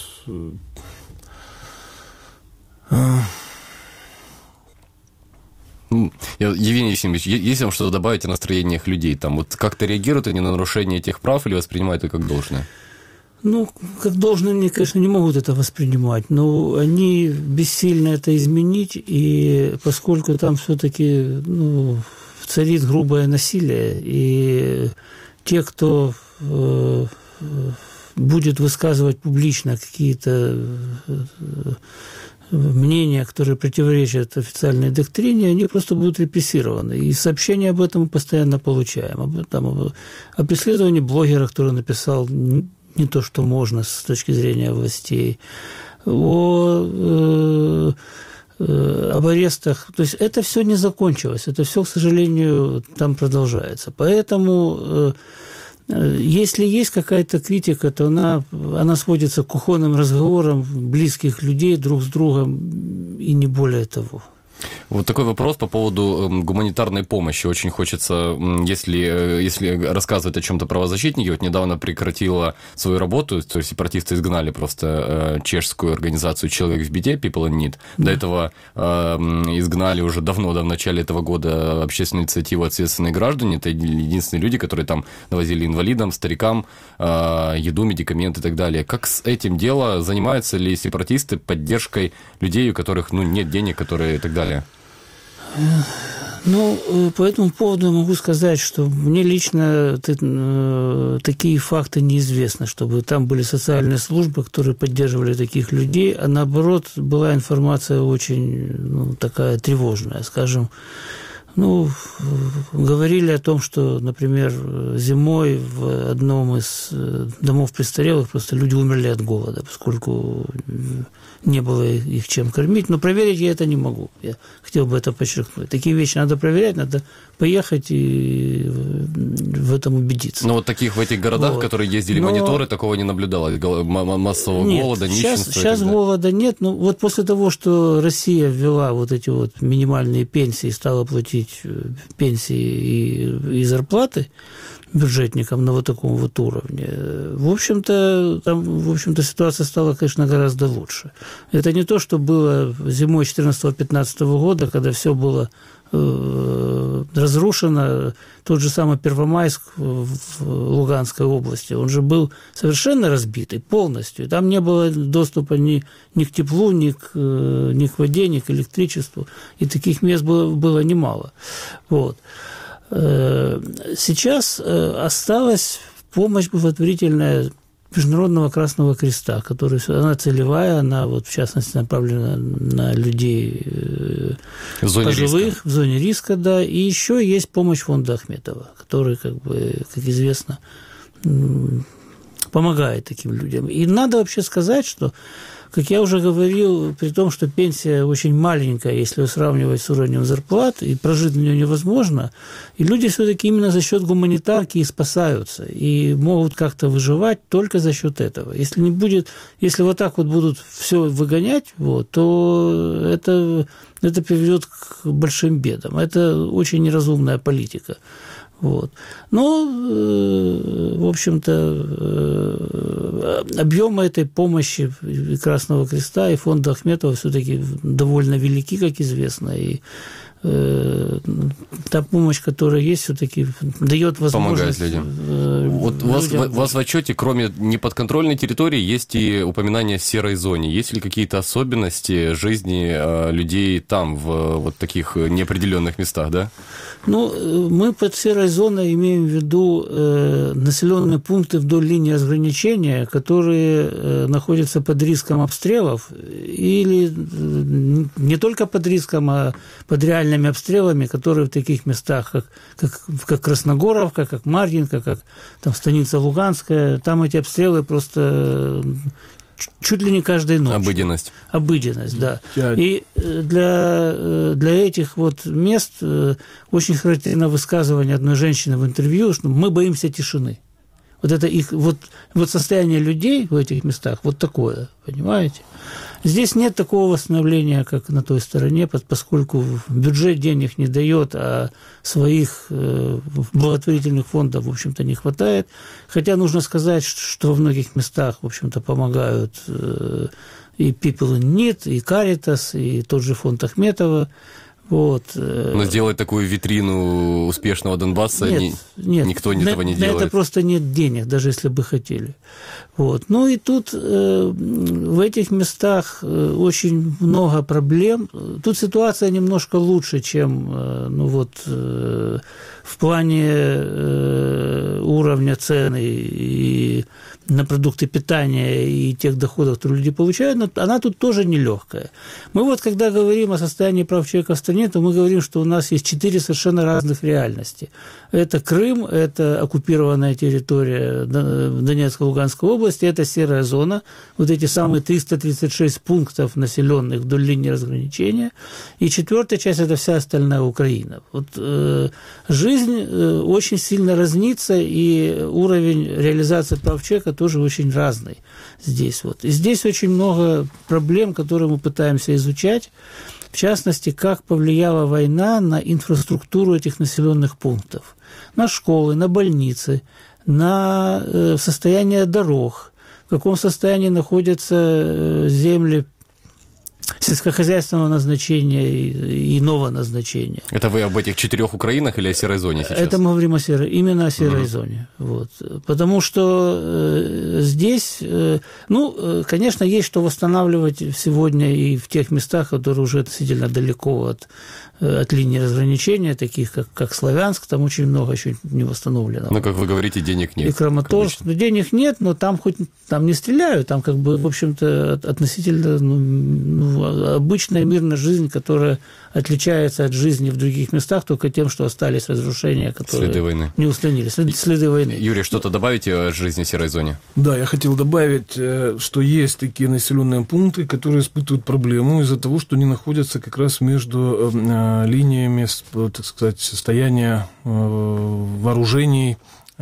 Евгений Ефимович, есть вам что-то добавить о настроениях людей? Там, вот как-то реагируют они на нарушение этих прав или воспринимают это как должное? Ну, как должное, они, конечно, не могут это воспринимать, но они бессильны это изменить, и поскольку там все-таки ну, царит грубое насилие, и те, кто э, будет высказывать публично какие-то мнения, которые противоречат официальной доктрине, они просто будут репрессированы. И сообщения об этом мы постоянно получаем. Об, там, о преследовании блогера, который написал не то, что можно с точки зрения властей, о, э, э, об арестах. То есть это все не закончилось, это все, к сожалению, там продолжается. Поэтому э, если есть какая-то критика, то она, она сводится к кухонным разговорам близких людей друг с другом и не более того. Вот такой вопрос по поводу гуманитарной помощи. Очень хочется, если, если рассказывать о чем-то правозащитники, вот недавно прекратила свою работу, то есть сепаратисты изгнали просто чешскую организацию «Человек в беде», People in Need. Да. До этого э, изгнали уже давно, да, в начале этого года общественную инициативу «Ответственные граждане». Это единственные люди, которые там довозили инвалидам, старикам э, еду, медикаменты и так далее. Как с этим дело? Занимаются ли сепаратисты поддержкой людей, у которых ну, нет денег, которые и так далее? Ну, по этому поводу могу сказать, что мне лично такие факты неизвестны, чтобы там были социальные службы, которые поддерживали таких людей, а наоборот была информация очень ну, такая тревожная, скажем. Ну, говорили о том, что, например, зимой в одном из домов престарелых просто люди умерли от голода, поскольку не было их чем кормить. Но проверить я это не могу. Я хотел бы это подчеркнуть. Такие вещи надо проверять, надо поехать и в этом убедиться. Но вот таких в этих городах, вот. которые ездили но... мониторы, такого не наблюдалось? Массового нет, голода, нищенства? Сейчас, сейчас голода нет. Ну, вот после того, что Россия ввела вот эти вот минимальные пенсии, стала платить пенсии и, и зарплаты бюджетникам на вот таком вот уровне, в общем-то, там, в общем-то, ситуация стала, конечно, гораздо лучше. Это не то, что было зимой четырнадцатого-пятнадцатого года, когда все было э, разрушено. Тот же самый Первомайск в Луганской области, он же был совершенно разбитый полностью. Там не было доступа ни, ни к теплу, ни к, ни к воде, ни к электричеству. И таких мест было, было немало. Вот. Сейчас осталась помощь благотворительная Международного Красного Креста, которая она целевая, она вот в частности направлена на людей в зоне пожилых, риска. в зоне риска, да. И еще есть помощь фонда Ахметова, который, как бы, как известно, помогает таким людям. И надо вообще сказать, что, как я уже говорил, при том, что пенсия очень маленькая, если сравнивать с уровнем зарплат, и прожить на нее невозможно, и люди все-таки именно за счет гуманитарки и спасаются, и могут как-то выживать только за счет этого. Если не будет, если вот так вот будут все выгонять, вот, то это, это приведет к большим бедам. Это очень неразумная политика. Вот. Но, в общем-то, объемы этой помощи и Красного Креста, и фонда Ахметова все-таки довольно велики, как известно, и э, та помощь, которая есть, все-таки дает возможность... Помогает людям. Э, вот людям... У, вас, у вас в отчете, кроме неподконтрольной территории, есть и упоминание о серой зоне. Есть ли какие-то особенности жизни э, людей там, в вот таких неопределенных местах, да? Ну, мы под серой зоной имеем в виду э, населенные пункты вдоль линии разграничения, которые э, находятся под риском обстрелов, или э, не только под риском, а под реальными обстрелами, которые в таких местах, как, как, как Красногоровка, как Марьинка, как там станица Луганская, там эти обстрелы просто... чуть ли не каждой ночью. Обыденность. Обыденность, да. И для, для этих вот мест очень характерно высказывание одной женщины в интервью, что мы боимся тишины. Вот это их, вот, вот состояние людей в этих местах вот такое, понимаете? Здесь нет такого восстановления, как на той стороне, поскольку бюджет денег не дает, а своих благотворительных фондов, в общем-то, не хватает. Хотя нужно сказать, что во многих местах, в общем-то, помогают и People in Need, и Caritas, и тот же фонд Ахметова. Вот. Но сделать такую витрину успешного Донбасса нет, ни, нет, никто на, этого не на делает. Это просто нет денег, даже если бы хотели. Вот. Ну и тут э, в этих местах э, очень много проблем. Тут ситуация немножко лучше, чем э, ну вот, э, в плане э, уровня цен и, и на продукты питания и тех доходов, которые люди получают, но она тут тоже нелегкая. Мы вот, когда говорим о состоянии прав человека в стране, то мы говорим, что у нас есть четыре совершенно разных реальности. Это Крым, это оккупированная территория Донецкой и Луганской области, это серая зона, вот эти самые триста тридцать шесть пунктов населенных вдоль линии разграничения, и четвертая часть – это вся остальная Украина. Вот, э, жизнь э, очень сильно разнится, и уровень реализации прав человека тоже очень разный здесь. Вот. И здесь очень много проблем, которые мы пытаемся изучать, в частности, как повлияла война на инфраструктуру этих населенных пунктов, на школы, на больницы, на э, состояние дорог, в каком состоянии находятся э, земли сельскохозяйственного назначения и иного назначения. Это вы об этих четырех Украинах или о серой зоне сейчас? Это мы говорим о серой, именно о серой угу. зоне. Вот. Потому что э, здесь, э, ну, э, конечно, есть что восстанавливать сегодня и в тех местах, которые уже относительно далеко от, э, от линии разграничения, таких как, как Славянск, там очень много еще не восстановлено. Ну, как вы говорите, денег нет. И Краматорск. Ну, денег нет, но там хоть там не стреляют, там как бы, в общем-то, относительно ну, ну, обычная мирная жизнь, которая отличается от жизни в других местах только тем, что остались разрушения, которые следы войны. Не устранились. Следы, следы войны. Юрий, что-то добавите о жизни в серой зоне? Да, я хотел добавить, что есть такие населенные пункты, которые испытывают проблему из-за того, что они находятся как раз между линиями, так сказать, состояния вооружений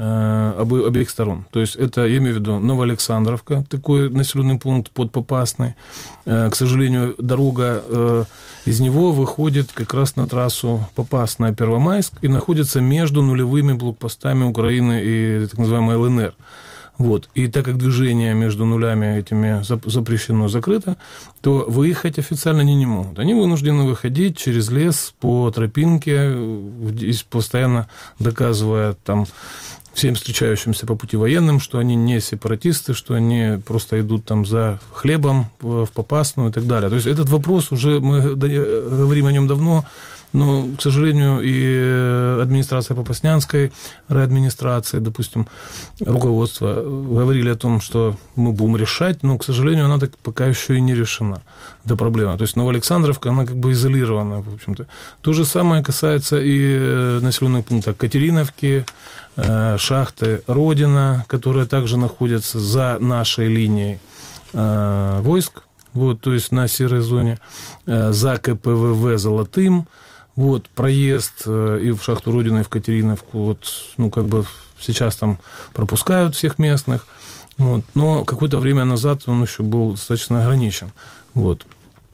обеих сторон. То есть это, я имею в виду, Новоалександровка, такой населенный пункт подпопасный. К сожалению, дорога из него выходит как раз на трассу Попасная-Первомайск и находится между нулевыми блокпостами Украины и так называемой ЛНР. Вот. И так как движение между нулями этими запрещено, закрыто, то выехать официально они не могут. Они вынуждены выходить через лес по тропинке, постоянно доказывая там всем встречающимся по пути военным, что они не сепаратисты, что они просто идут там за хлебом в Попасную и так далее. То есть этот вопрос уже, мы говорим о нем давно, но, к сожалению, и администрация Попаснянской райадминистрации, допустим, руководство говорили о том, что мы будем решать, но, к сожалению, она так пока еще и не решена, эта проблема. То есть Новоалександровка, она как бы изолирована, в общем-то. То же самое касается и населенных пунктов Катериновки, шахты Родина, которые также находятся за нашей линией войск, вот, то есть на серой зоне, за КПВВ Золотым, вот, проезд и в шахту Родина, и в Катериновку, вот, ну, как бы сейчас там пропускают всех местных, вот, но какое-то время назад он еще был достаточно ограничен, вот.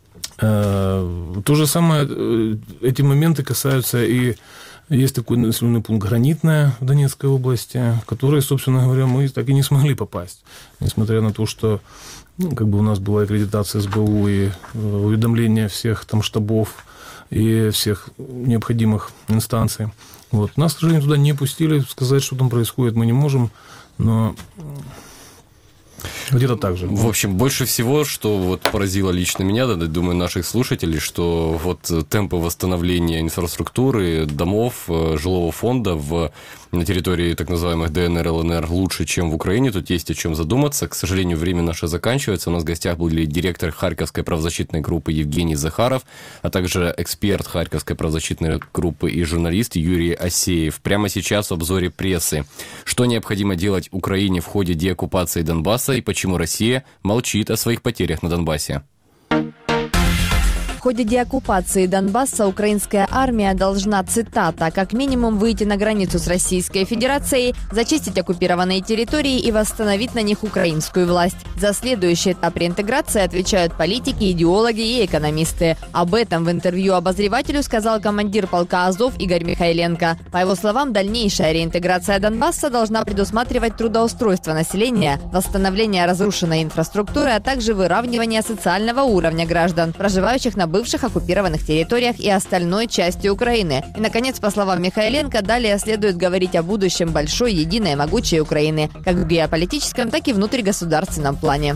То же самое, эти моменты касаются и есть такой населенный пункт Гранитная в Донецкой области, в который, собственно говоря, мы так и не смогли попасть, несмотря на то, что ну, как бы у нас была аккредитация СБУ и уведомление всех там штабов и всех необходимых инстанций. Вот. Нас, к сожалению, туда не пустили, сказать, что там происходит, мы не можем, но где-то так же. В общем, больше всего, что вот поразило лично меня, да, думаю, наших слушателей, что вот темпы восстановления инфраструктуры, домов, жилого фонда в, на территории так называемых ДНР, ЛНР лучше, чем в Украине. Тут есть о чем задуматься. К сожалению, время наше заканчивается. У нас в гостях были директор Харьковской правозащитной группы Евгений Захаров, а также эксперт Харьковской правозащитной группы и журналист Юрий Асеев. Прямо сейчас в обзоре прессы. Что необходимо делать Украине в ходе деоккупации Донбасса и почему Россия молчит о своих потерях на Донбассе? В ходе деоккупации Донбасса украинская армия должна, цитата, как минимум выйти на границу с Российской Федерацией, зачистить оккупированные территории и восстановить на них украинскую власть. За следующий этап реинтеграции отвечают политики, идеологи и экономисты. Об этом в интервью обозревателю сказал командир полка Азов Игорь Михайленко. По его словам, дальнейшая реинтеграция Донбасса должна предусматривать трудоустройство населения, восстановление разрушенной инфраструктуры, а также выравнивание социального уровня граждан, проживающих на бывших оккупированных территориях и остальной части Украины. И, наконец, по словам Михайленко, далее следует говорить о будущем большой, единой, могучей Украины, как в геополитическом, так и внутригосударственном плане.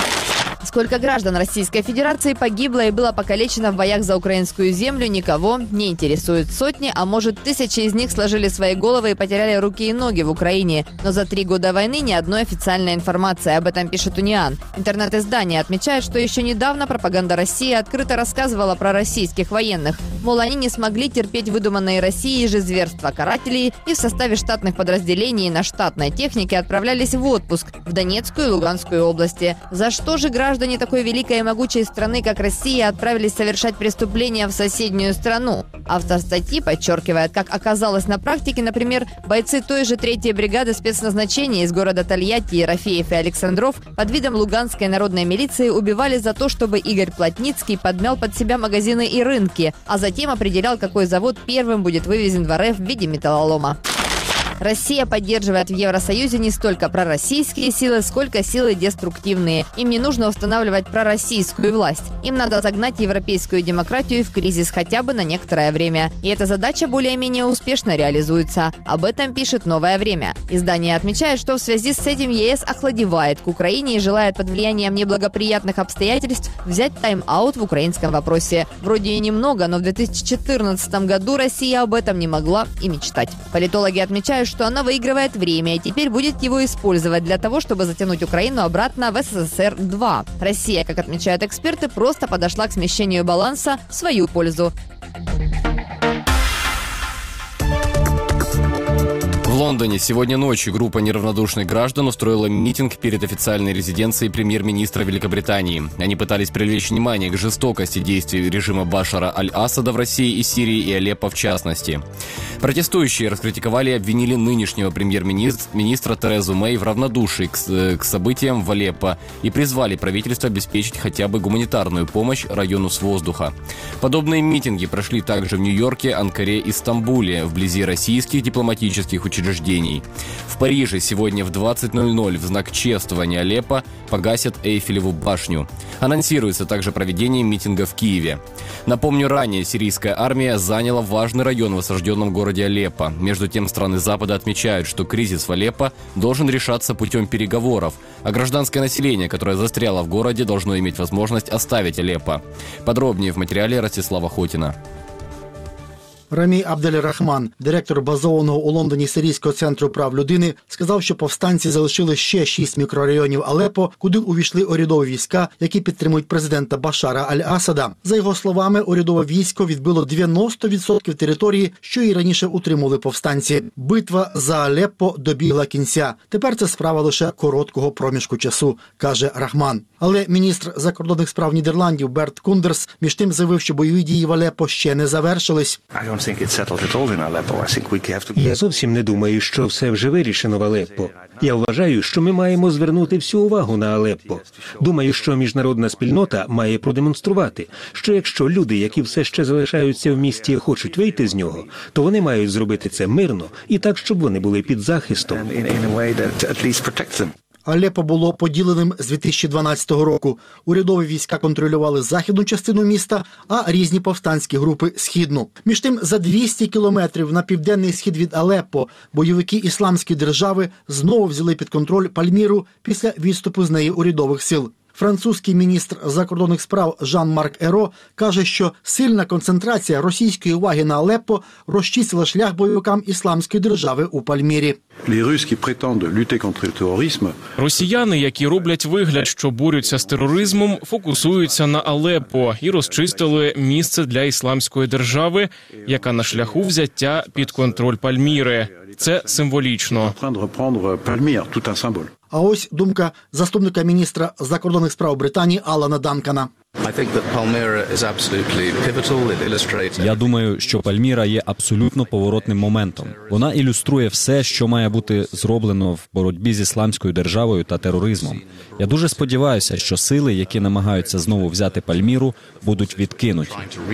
Сколько граждан Российской Федерации погибло и было покалечено в боях за украинскую землю, никого не интересует. Сотни, а может тысячи из них сложили свои головы и потеряли руки и ноги в Украине. Но за три года войны ни одной официальной информации. Об этом пишет Униан. Интернет-издание отмечает, что еще недавно пропаганда России открыто рассказывала про российских военных. Мол, они не смогли терпеть выдуманные Россией же зверства карателей и в составе штатных подразделений на штатной технике отправлялись в отпуск в Донецкую и Луганскую области. За что же граждане Граждане такой великой и могучей страны, как Россия, отправились совершать преступления в соседнюю страну. Автор статьи подчеркивает, как оказалось на практике, например, бойцы той же третьей бригады спецназначения из города Тольятти, Ерофеев и Александров под видом Луганской народной милиции убивали за то, чтобы Игорь Плотницкий подмял под себя магазины и рынки, а затем определял, какой завод первым будет вывезен в РФ в виде металлолома. Россия поддерживает в Евросоюзе не столько пророссийские силы, сколько силы деструктивные. Им не нужно устанавливать пророссийскую власть. Им надо загнать европейскую демократию в кризис хотя бы на некоторое время. И эта задача более-менее успешно реализуется. Об этом пишет «Новое время». Издание отмечает, что в связи с этим ЕС охладевает к Украине и желает под влиянием неблагоприятных обстоятельств взять тайм-аут в украинском вопросе. Вроде и немного, но в две тысячи четырнадцатом году Россия об этом не могла и мечтать. Политологи отмечают, что она выигрывает время и теперь будет его использовать для того, чтобы затянуть Украину обратно в СССР два. Россия, как отмечают эксперты, просто подошла к смещению баланса в свою пользу. В Лондоне сегодня ночью группа неравнодушных граждан устроила митинг перед официальной резиденцией премьер-министра Великобритании. Они пытались привлечь внимание к жестокости действий режима Башара Аль-Асада в России и Сирии и Алеппо в частности. Протестующие раскритиковали и обвинили нынешнего премьер-министра Терезу Мэй в равнодушии к, к событиям в Алеппо и призвали правительство обеспечить хотя бы гуманитарную помощь району с воздуха. Подобные митинги прошли также в Нью-Йорке, Анкаре и Стамбуле, вблизи российских дипломатических учреждений. В Париже сегодня в двадцать ноль ноль в знак чествования Алеппо погасят Эйфелеву башню. Анонсируется также проведение митинга в Киеве. Напомню, ранее сирийская армия заняла важный район в осажденном городе Алеппо. Между тем, страны Запада отмечают, что кризис в Алеппо должен решаться путем переговоров, а гражданское население, которое застряло в городе, должно иметь возможность оставить Алеппо. Подробнее в материале Ростислава Хотіна. Рамій Абдель-Рахман, директор базованого у Лондоні Сирійського центру прав людини, сказав, що повстанці залишили ще шість мікрорайонів Алеппо, куди увійшли урядові війська, які підтримують президента Башара Аль-Асада. За його словами, урядове військо відбило дев'яносто відсотків території, що і раніше утримували повстанці. Битва за Алеппо добігла кінця. Тепер це справа лише короткого проміжку часу, каже Рахман. Але міністр закордонних справ Нідерландів Берт Кундерс між тим заявив, що бойові дії в Алеппо ще не завершились. Я зовсім не думаю, що все вже вирішено в Алеппо. Я вважаю, що ми маємо звернути всю увагу на Алеппо. Думаю, що міжнародна спільнота має продемонструвати, що якщо люди, які все ще залишаються в місті, хочуть вийти з нього, то вони мають зробити це мирно і так, щоб вони були під захистом. Алеппо було поділеним з дві тисячі дванадцятого року. Урядові війська контролювали західну частину міста, а різні повстанські групи – східну. Між тим, за двісті кілометрів на південний схід від Алеппо бойовики Ісламської держави знову взяли під контроль Пальміру після відступу з неї урядових сил. Французький міністр закордонних справ Жан-Марк Еро каже, що сильна концентрація російської уваги на Алеппо розчистила шлях бойовикам Ісламської держави у Пальмірі. Росіяни, які роблять вигляд, що борються з тероризмом, фокусуються на Алеппо і розчистили місце для Ісламської держави, яка на шляху взяття під контроль Пальміри. Це символічно. А ось думка заступника міністра закордонних справ Британії Алана Данкана. Я думаю, що Пальміра є абсолютно поворотним моментом. Вона ілюструє все, що має бути зроблено в боротьбі з Ісламською державою та тероризмом. Я дуже сподіваюся, що сили, які намагаються знову взяти Пальміру, будуть відкинуті.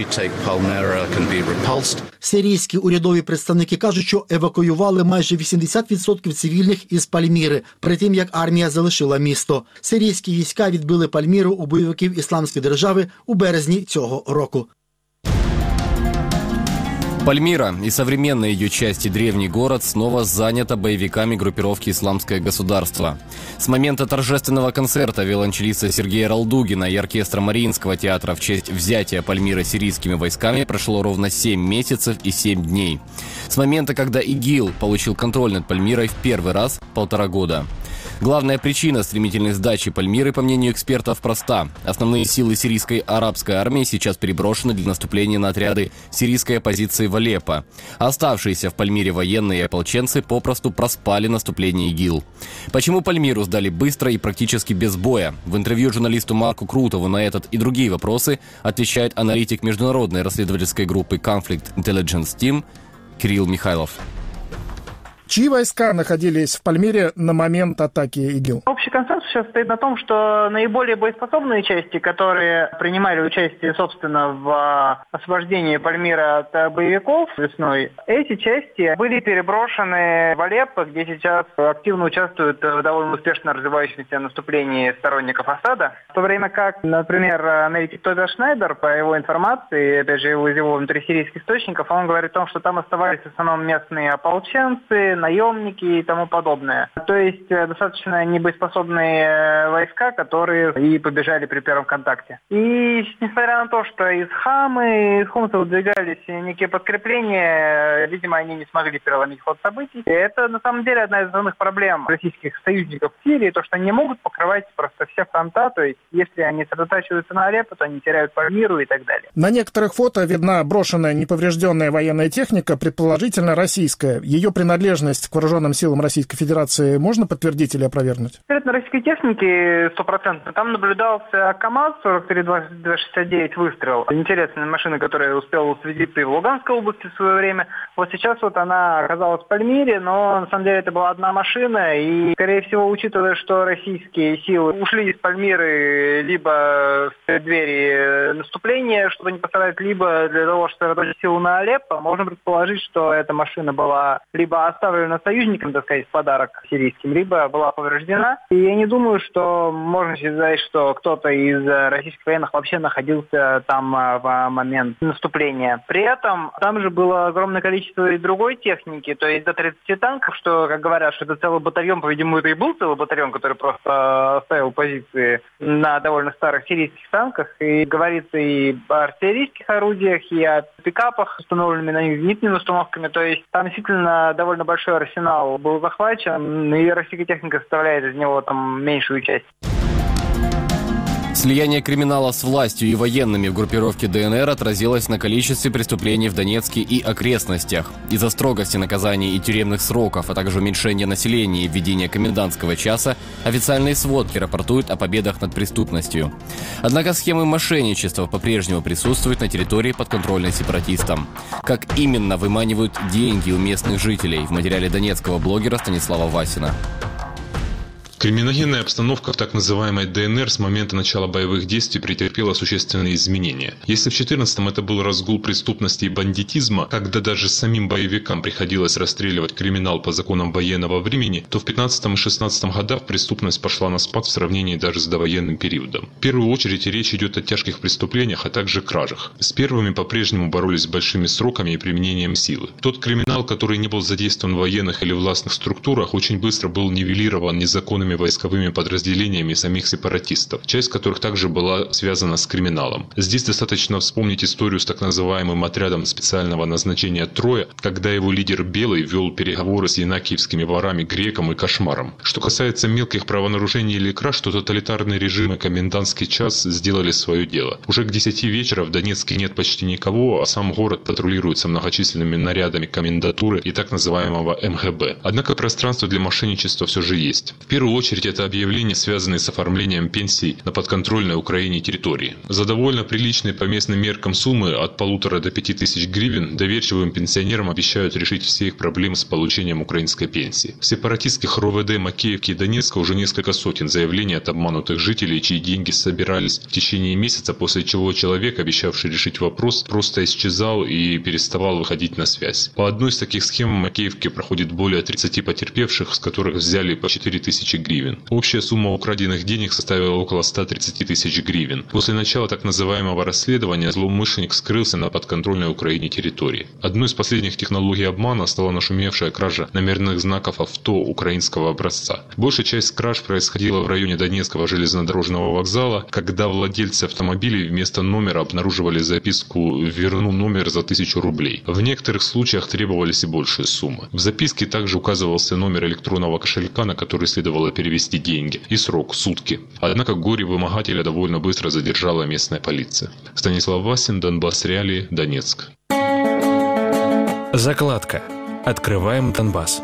Сирійські урядові представники кажуть, що евакуювали майже вісімдесят відсотків цивільних із Пальміри, перед тим, як армія залишила місто. Сирійські війська відбили Пальміру у бойовиків Ісламської держави у березні цього року. Пальмира и современная ее часть и древний город снова занята боевиками группировки «Исламское государство». С момента торжественного концерта виолончелиста Сергея Ралдугина и оркестра Мариинского театра в честь взятия Пальмиры сирийскими войсками прошло ровно семь месяцев и семь дней. С момента, когда ИГИЛ получил контроль над Пальмирой в первый раз – полтора года. Главная причина стремительной сдачи Пальмиры, по мнению экспертов, проста. Основные силы сирийской арабской армии сейчас переброшены для наступления на отряды сирийской оппозиции в Алеппо. Оставшиеся в Пальмире военные и ополченцы попросту проспали наступление ИГИЛ. Почему Пальмиру сдали быстро и практически без боя? В интервью журналисту Марку Крутову на этот и другие вопросы отвечает аналитик международной расследовательской группы Conflict Intelligence Team Кирилл Михайлов. Чьи войска находились в Пальмире на момент атаки ИГИЛ? Общий консенсус сейчас стоит на том, что наиболее боеспособные части, которые принимали участие, собственно, в освобождении Пальмира от боевиков весной, эти части были переброшены в Алеппо, где сейчас активно участвуют в довольно успешно развивающемся наступлении сторонников Асада. В то время как, например, аналитик Тобиас Шнайдер, по его информации, опять же, из его внутрисирийских источников, он говорит о том, что там оставались в основном местные ополченцы, наемники и тому подобное. То есть достаточно небоеспособные войска, которые и побежали при первом контакте. И несмотря на то, что из Хамы, из Хумса выдвигались некие подкрепления, видимо, они не смогли переломить ход событий. И это на самом деле одна из основных проблем российских союзников в Сирии, то, что они не могут покрывать просто все фронта, то есть если они сосредотачиваются на Алеппо, то они теряют Пальмиру и так далее. На некоторых фото видна брошенная неповрежденная военная техника, предположительно российская. Ее принадлежность к вооруженным силам Российской Федерации можно подтвердить или опровергнуть? На российской технике стопроцентно. Там наблюдался КАМАЗ сорок три двадцать шестьдесят девять выстрел. Интересная машина, которая успела усвидеться и в Луганской области в свое время. Вот сейчас вот она оказалась в Пальмире, но на самом деле это была одна машина. И, скорее всего, учитывая, что российские силы ушли из Пальмиры либо в преддверии наступления, чтобы не пострадать, либо для того, чтобы сосредоточить силу на Алеппо, можно предположить, что эта машина была либо оставлена союзникам, так сказать, в подарок сирийским, либо была повреждена. И я не думаю, что можно считать, что кто-то из российских военных вообще находился там в момент наступления. При этом там же было огромное количество и другой техники, то есть до тридцати танков, что, как говорят, что это целый батальон, по-видимому, это и был целый батальон, который просто оставил позиции на довольно старых сирийских танках. И говорится и о артиллерийских орудиях, и о пикапах, установленными на них зенитными установками. То есть там действительно довольно большой арсенал был захвачен, и российская техника составляет из него там меньшую часть. Слияние криминала с властью и военными в группировке ДНР отразилось на количестве преступлений в Донецке и окрестностях. Из-за строгости наказаний и тюремных сроков, а также уменьшения населения и введения комендантского часа, официальные сводки рапортуют о победах над преступностью. Однако схемы мошенничества по-прежнему присутствуют на территории, подконтрольной сепаратистам. Как именно выманивают деньги у местных жителей, в материале донецкого блогера Станислава Васина. Криминогенная обстановка в так называемой ДНР с момента начала боевых действий претерпела существенные изменения. Если в четырнадцатом это был разгул преступности и бандитизма, когда даже самим боевикам приходилось расстреливать криминал по законам военного времени, то в пятнадцатом и шестнадцатом годах преступность пошла на спад в сравнении даже с довоенным периодом. В первую очередь речь идет о тяжких преступлениях, а также кражах. С первыми по-прежнему боролись с большими сроками и применением силы. Тот криминал, который не был задействован в военных или властных структурах, очень быстро был нивелирован незаконными войсковыми подразделениями самих сепаратистов, часть которых также была связана с криминалом. Здесь достаточно вспомнить историю с так называемым отрядом специального назначения «Троя», когда его лидер Белый вел переговоры с янакиевскими ворами Греком и Кошмаром. Что касается мелких правонарушений или краж, то тоталитарные режимы комендантский час сделали свое дело. Уже к десяти вечера в Донецке нет почти никого, а сам город патрулируется многочисленными нарядами комендатуры и так называемого эм гэ бэ. Однако пространство для мошенничества все же есть. В первую очередь это объявления, связанные с оформлением пенсий на подконтрольной Украине территории. За довольно приличные по местным меркам суммы от полутора до пяти тысяч гривен доверчивым пенсионерам обещают решить все их проблемы с получением украинской пенсии. В сепаратистских эр о вэ дэ Макеевки и Донецка уже несколько сотен заявлений от обманутых жителей, чьи деньги собирались в течение месяца, после чего человек, обещавший решить вопрос, просто исчезал и переставал выходить на связь. По одной из таких схем в Макеевке проходит более тридцати потерпевших, с которых взяли по четыре тысячи гривен. Общая сумма украденных денег составила около ста тридцати тысяч гривен. После начала так называемого расследования злоумышленник скрылся на подконтрольной Украине территории. Одной из последних технологий обмана стала нашумевшая кража номерных знаков авто украинского образца. Большая часть краж происходила в районе Донецкого железнодорожного вокзала, когда владельцы автомобилей вместо номера обнаруживали записку «Верну номер за тысячу рублей». В некоторых случаях требовались и большие суммы. В записке также указывался номер электронного кошелька, на который следовало перевести деньги, и срок – сутки. Однако горе-вымогателя довольно быстро задержала местная полиция. Станислав Васин, Донбасс Реалии, Донецк. Закладка. Открываем Донбасс.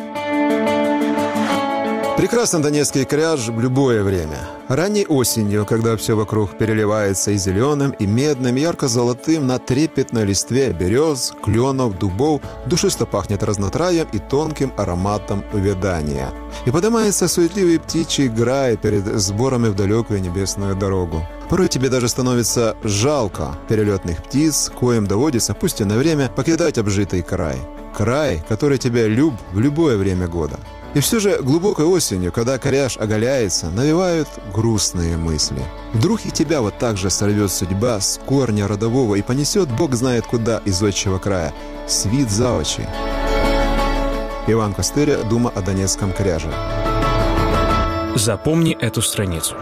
Прекрасен донецкий кряж в любое время. Ранней осенью, когда все вокруг переливается и зеленым, и медным, и ярко-золотым, на трепетной листве берез, кленов, дубов душисто пахнет разнотраем и тонким ароматом увядания. И поднимается суетливый птичий грай перед сборами в далекую небесную дорогу. Порой тебе даже становится жалко перелетных птиц, коим доводится, пусть и на время, покидать обжитый край. Край, который тебя люб в любое время года. И все же глубокой осенью, когда кряж оголяется, навевают грустные мысли. Вдруг и тебя вот так же сорвет судьба с корня родового и понесет бог знает куда из отчего края. Свит за очи. Иван Костыря, Дума о Донецком кряже. Запомни эту страницу.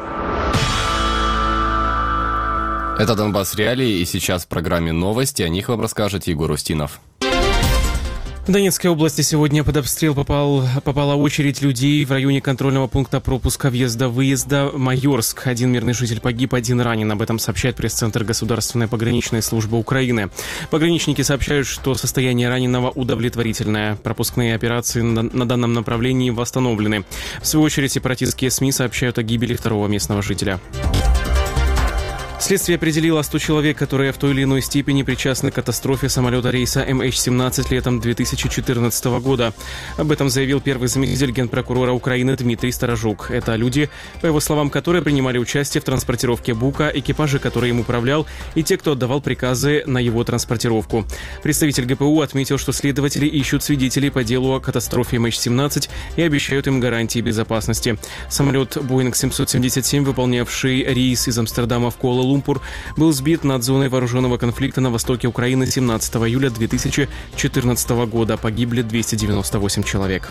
Это Донбасс Реалии, и сейчас в программе «Новости». О них вам расскажет Егор Устинов. В Донецкой области сегодня под обстрел попал, попала очередь людей в районе контрольного пункта пропуска въезда-выезда Майорск. Один мирный житель погиб, один ранен. Об этом сообщает пресс-центр Государственной пограничной службы Украины. Пограничники сообщают, что состояние раненого удовлетворительное. Пропускные операции на, на данном направлении восстановлены. В свою очередь, сепаратистские СМИ сообщают о гибели второго местного жителя. Следствие определило сто человек, которые в той или иной степени причастны к катастрофе самолета рейса эм эйч семнадцать летом две тысячи четырнадцатого года. Об этом заявил первый заместитель генпрокурора Украины Дмитрий Сторожук. Это люди, по его словам, которые принимали участие в транспортировке Бука, экипажи, которые им управлял, и те, кто отдавал приказы на его транспортировку. Представитель гэ пэ у отметил, что следователи ищут свидетелей по делу о катастрофе эм эйч семнадцать и обещают им гарантии безопасности. Самолет Боинг семьсот семьдесят семь, выполнявший рейс из Амстердама в Куала-Лумпур, был сбит над зоной вооруженного конфликта на востоке Украины семнадцатого июля две тысячи четырнадцатого года. Погибли двести девяносто восемь человек.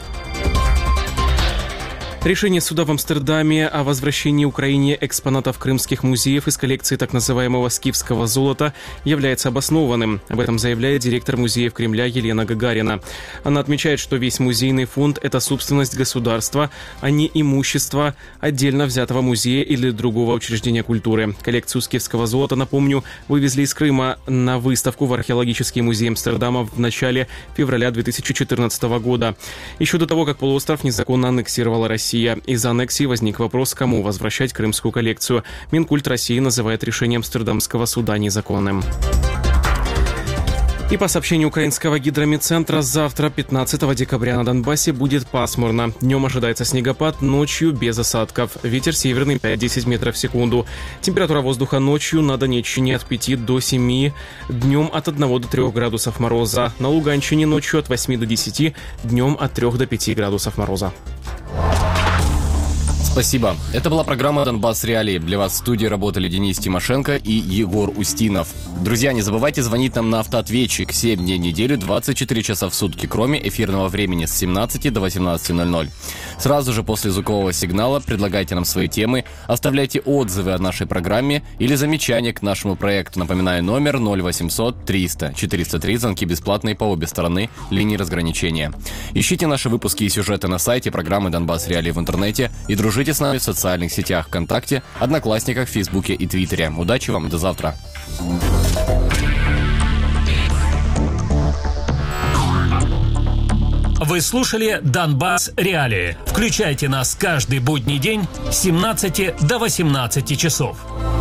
Решение суда в Амстердаме о возвращении Украине экспонатов крымских музеев из коллекции так называемого скифского золота является обоснованным. Об этом заявляет директор музеев Кремля Елена Гагарина. Она отмечает, что весь музейный фонд – это собственность государства, а не имущество отдельно взятого музея или другого учреждения культуры. Коллекцию скифского золота, напомню, вывезли из Крыма на выставку в археологический музей Амстердама в начале февраля две тысячи четырнадцатого года. Еще до того, как полуостров незаконно аннексировала Россия. Из-за аннексии возник вопрос, кому возвращать крымскую коллекцию. Минкульт России называет решение Амстердамского суда незаконным. И по сообщению украинского гидрометцентра, завтра, пятнадцатого декабря, на Донбассе будет пасмурно. Днем ожидается снегопад, ночью без осадков. Ветер северный пять-десять метров в секунду. Температура воздуха ночью на Донеччине от пяти до семи, днем от одного до трех градусов мороза. На Луганщине ночью от восьми до десяти, днем от трех до пяти градусов мороза. Спасибо. Это была программа «Донбасс Реалии». Для вас в студии работали Денис Тимошенко и Егор Устинов. Друзья, не забывайте звонить нам на автоответчик семь дней в неделю, двадцать четыре часа в сутки, кроме эфирного времени с семнадцати до восемнадцати ноль-ноль. Сразу же после звукового сигнала предлагайте нам свои темы, оставляйте отзывы о нашей программе или замечания к нашему проекту. Напоминаю, номер ноль восемьсот триста четыреста три, звонки бесплатные по обе стороны линии разграничения. Ищите наши выпуски и сюжеты на сайте программы «Донбасс Реалии» в интернете и дружите с нами в социальных сетях ВКонтакте, Одноклассниках, Фейсбуке и Твиттере. Удачи вам, до завтра. Вы слушали «Донбасс Реалии». Включайте нас каждый будний день с семнадцати до восемнадцати часов.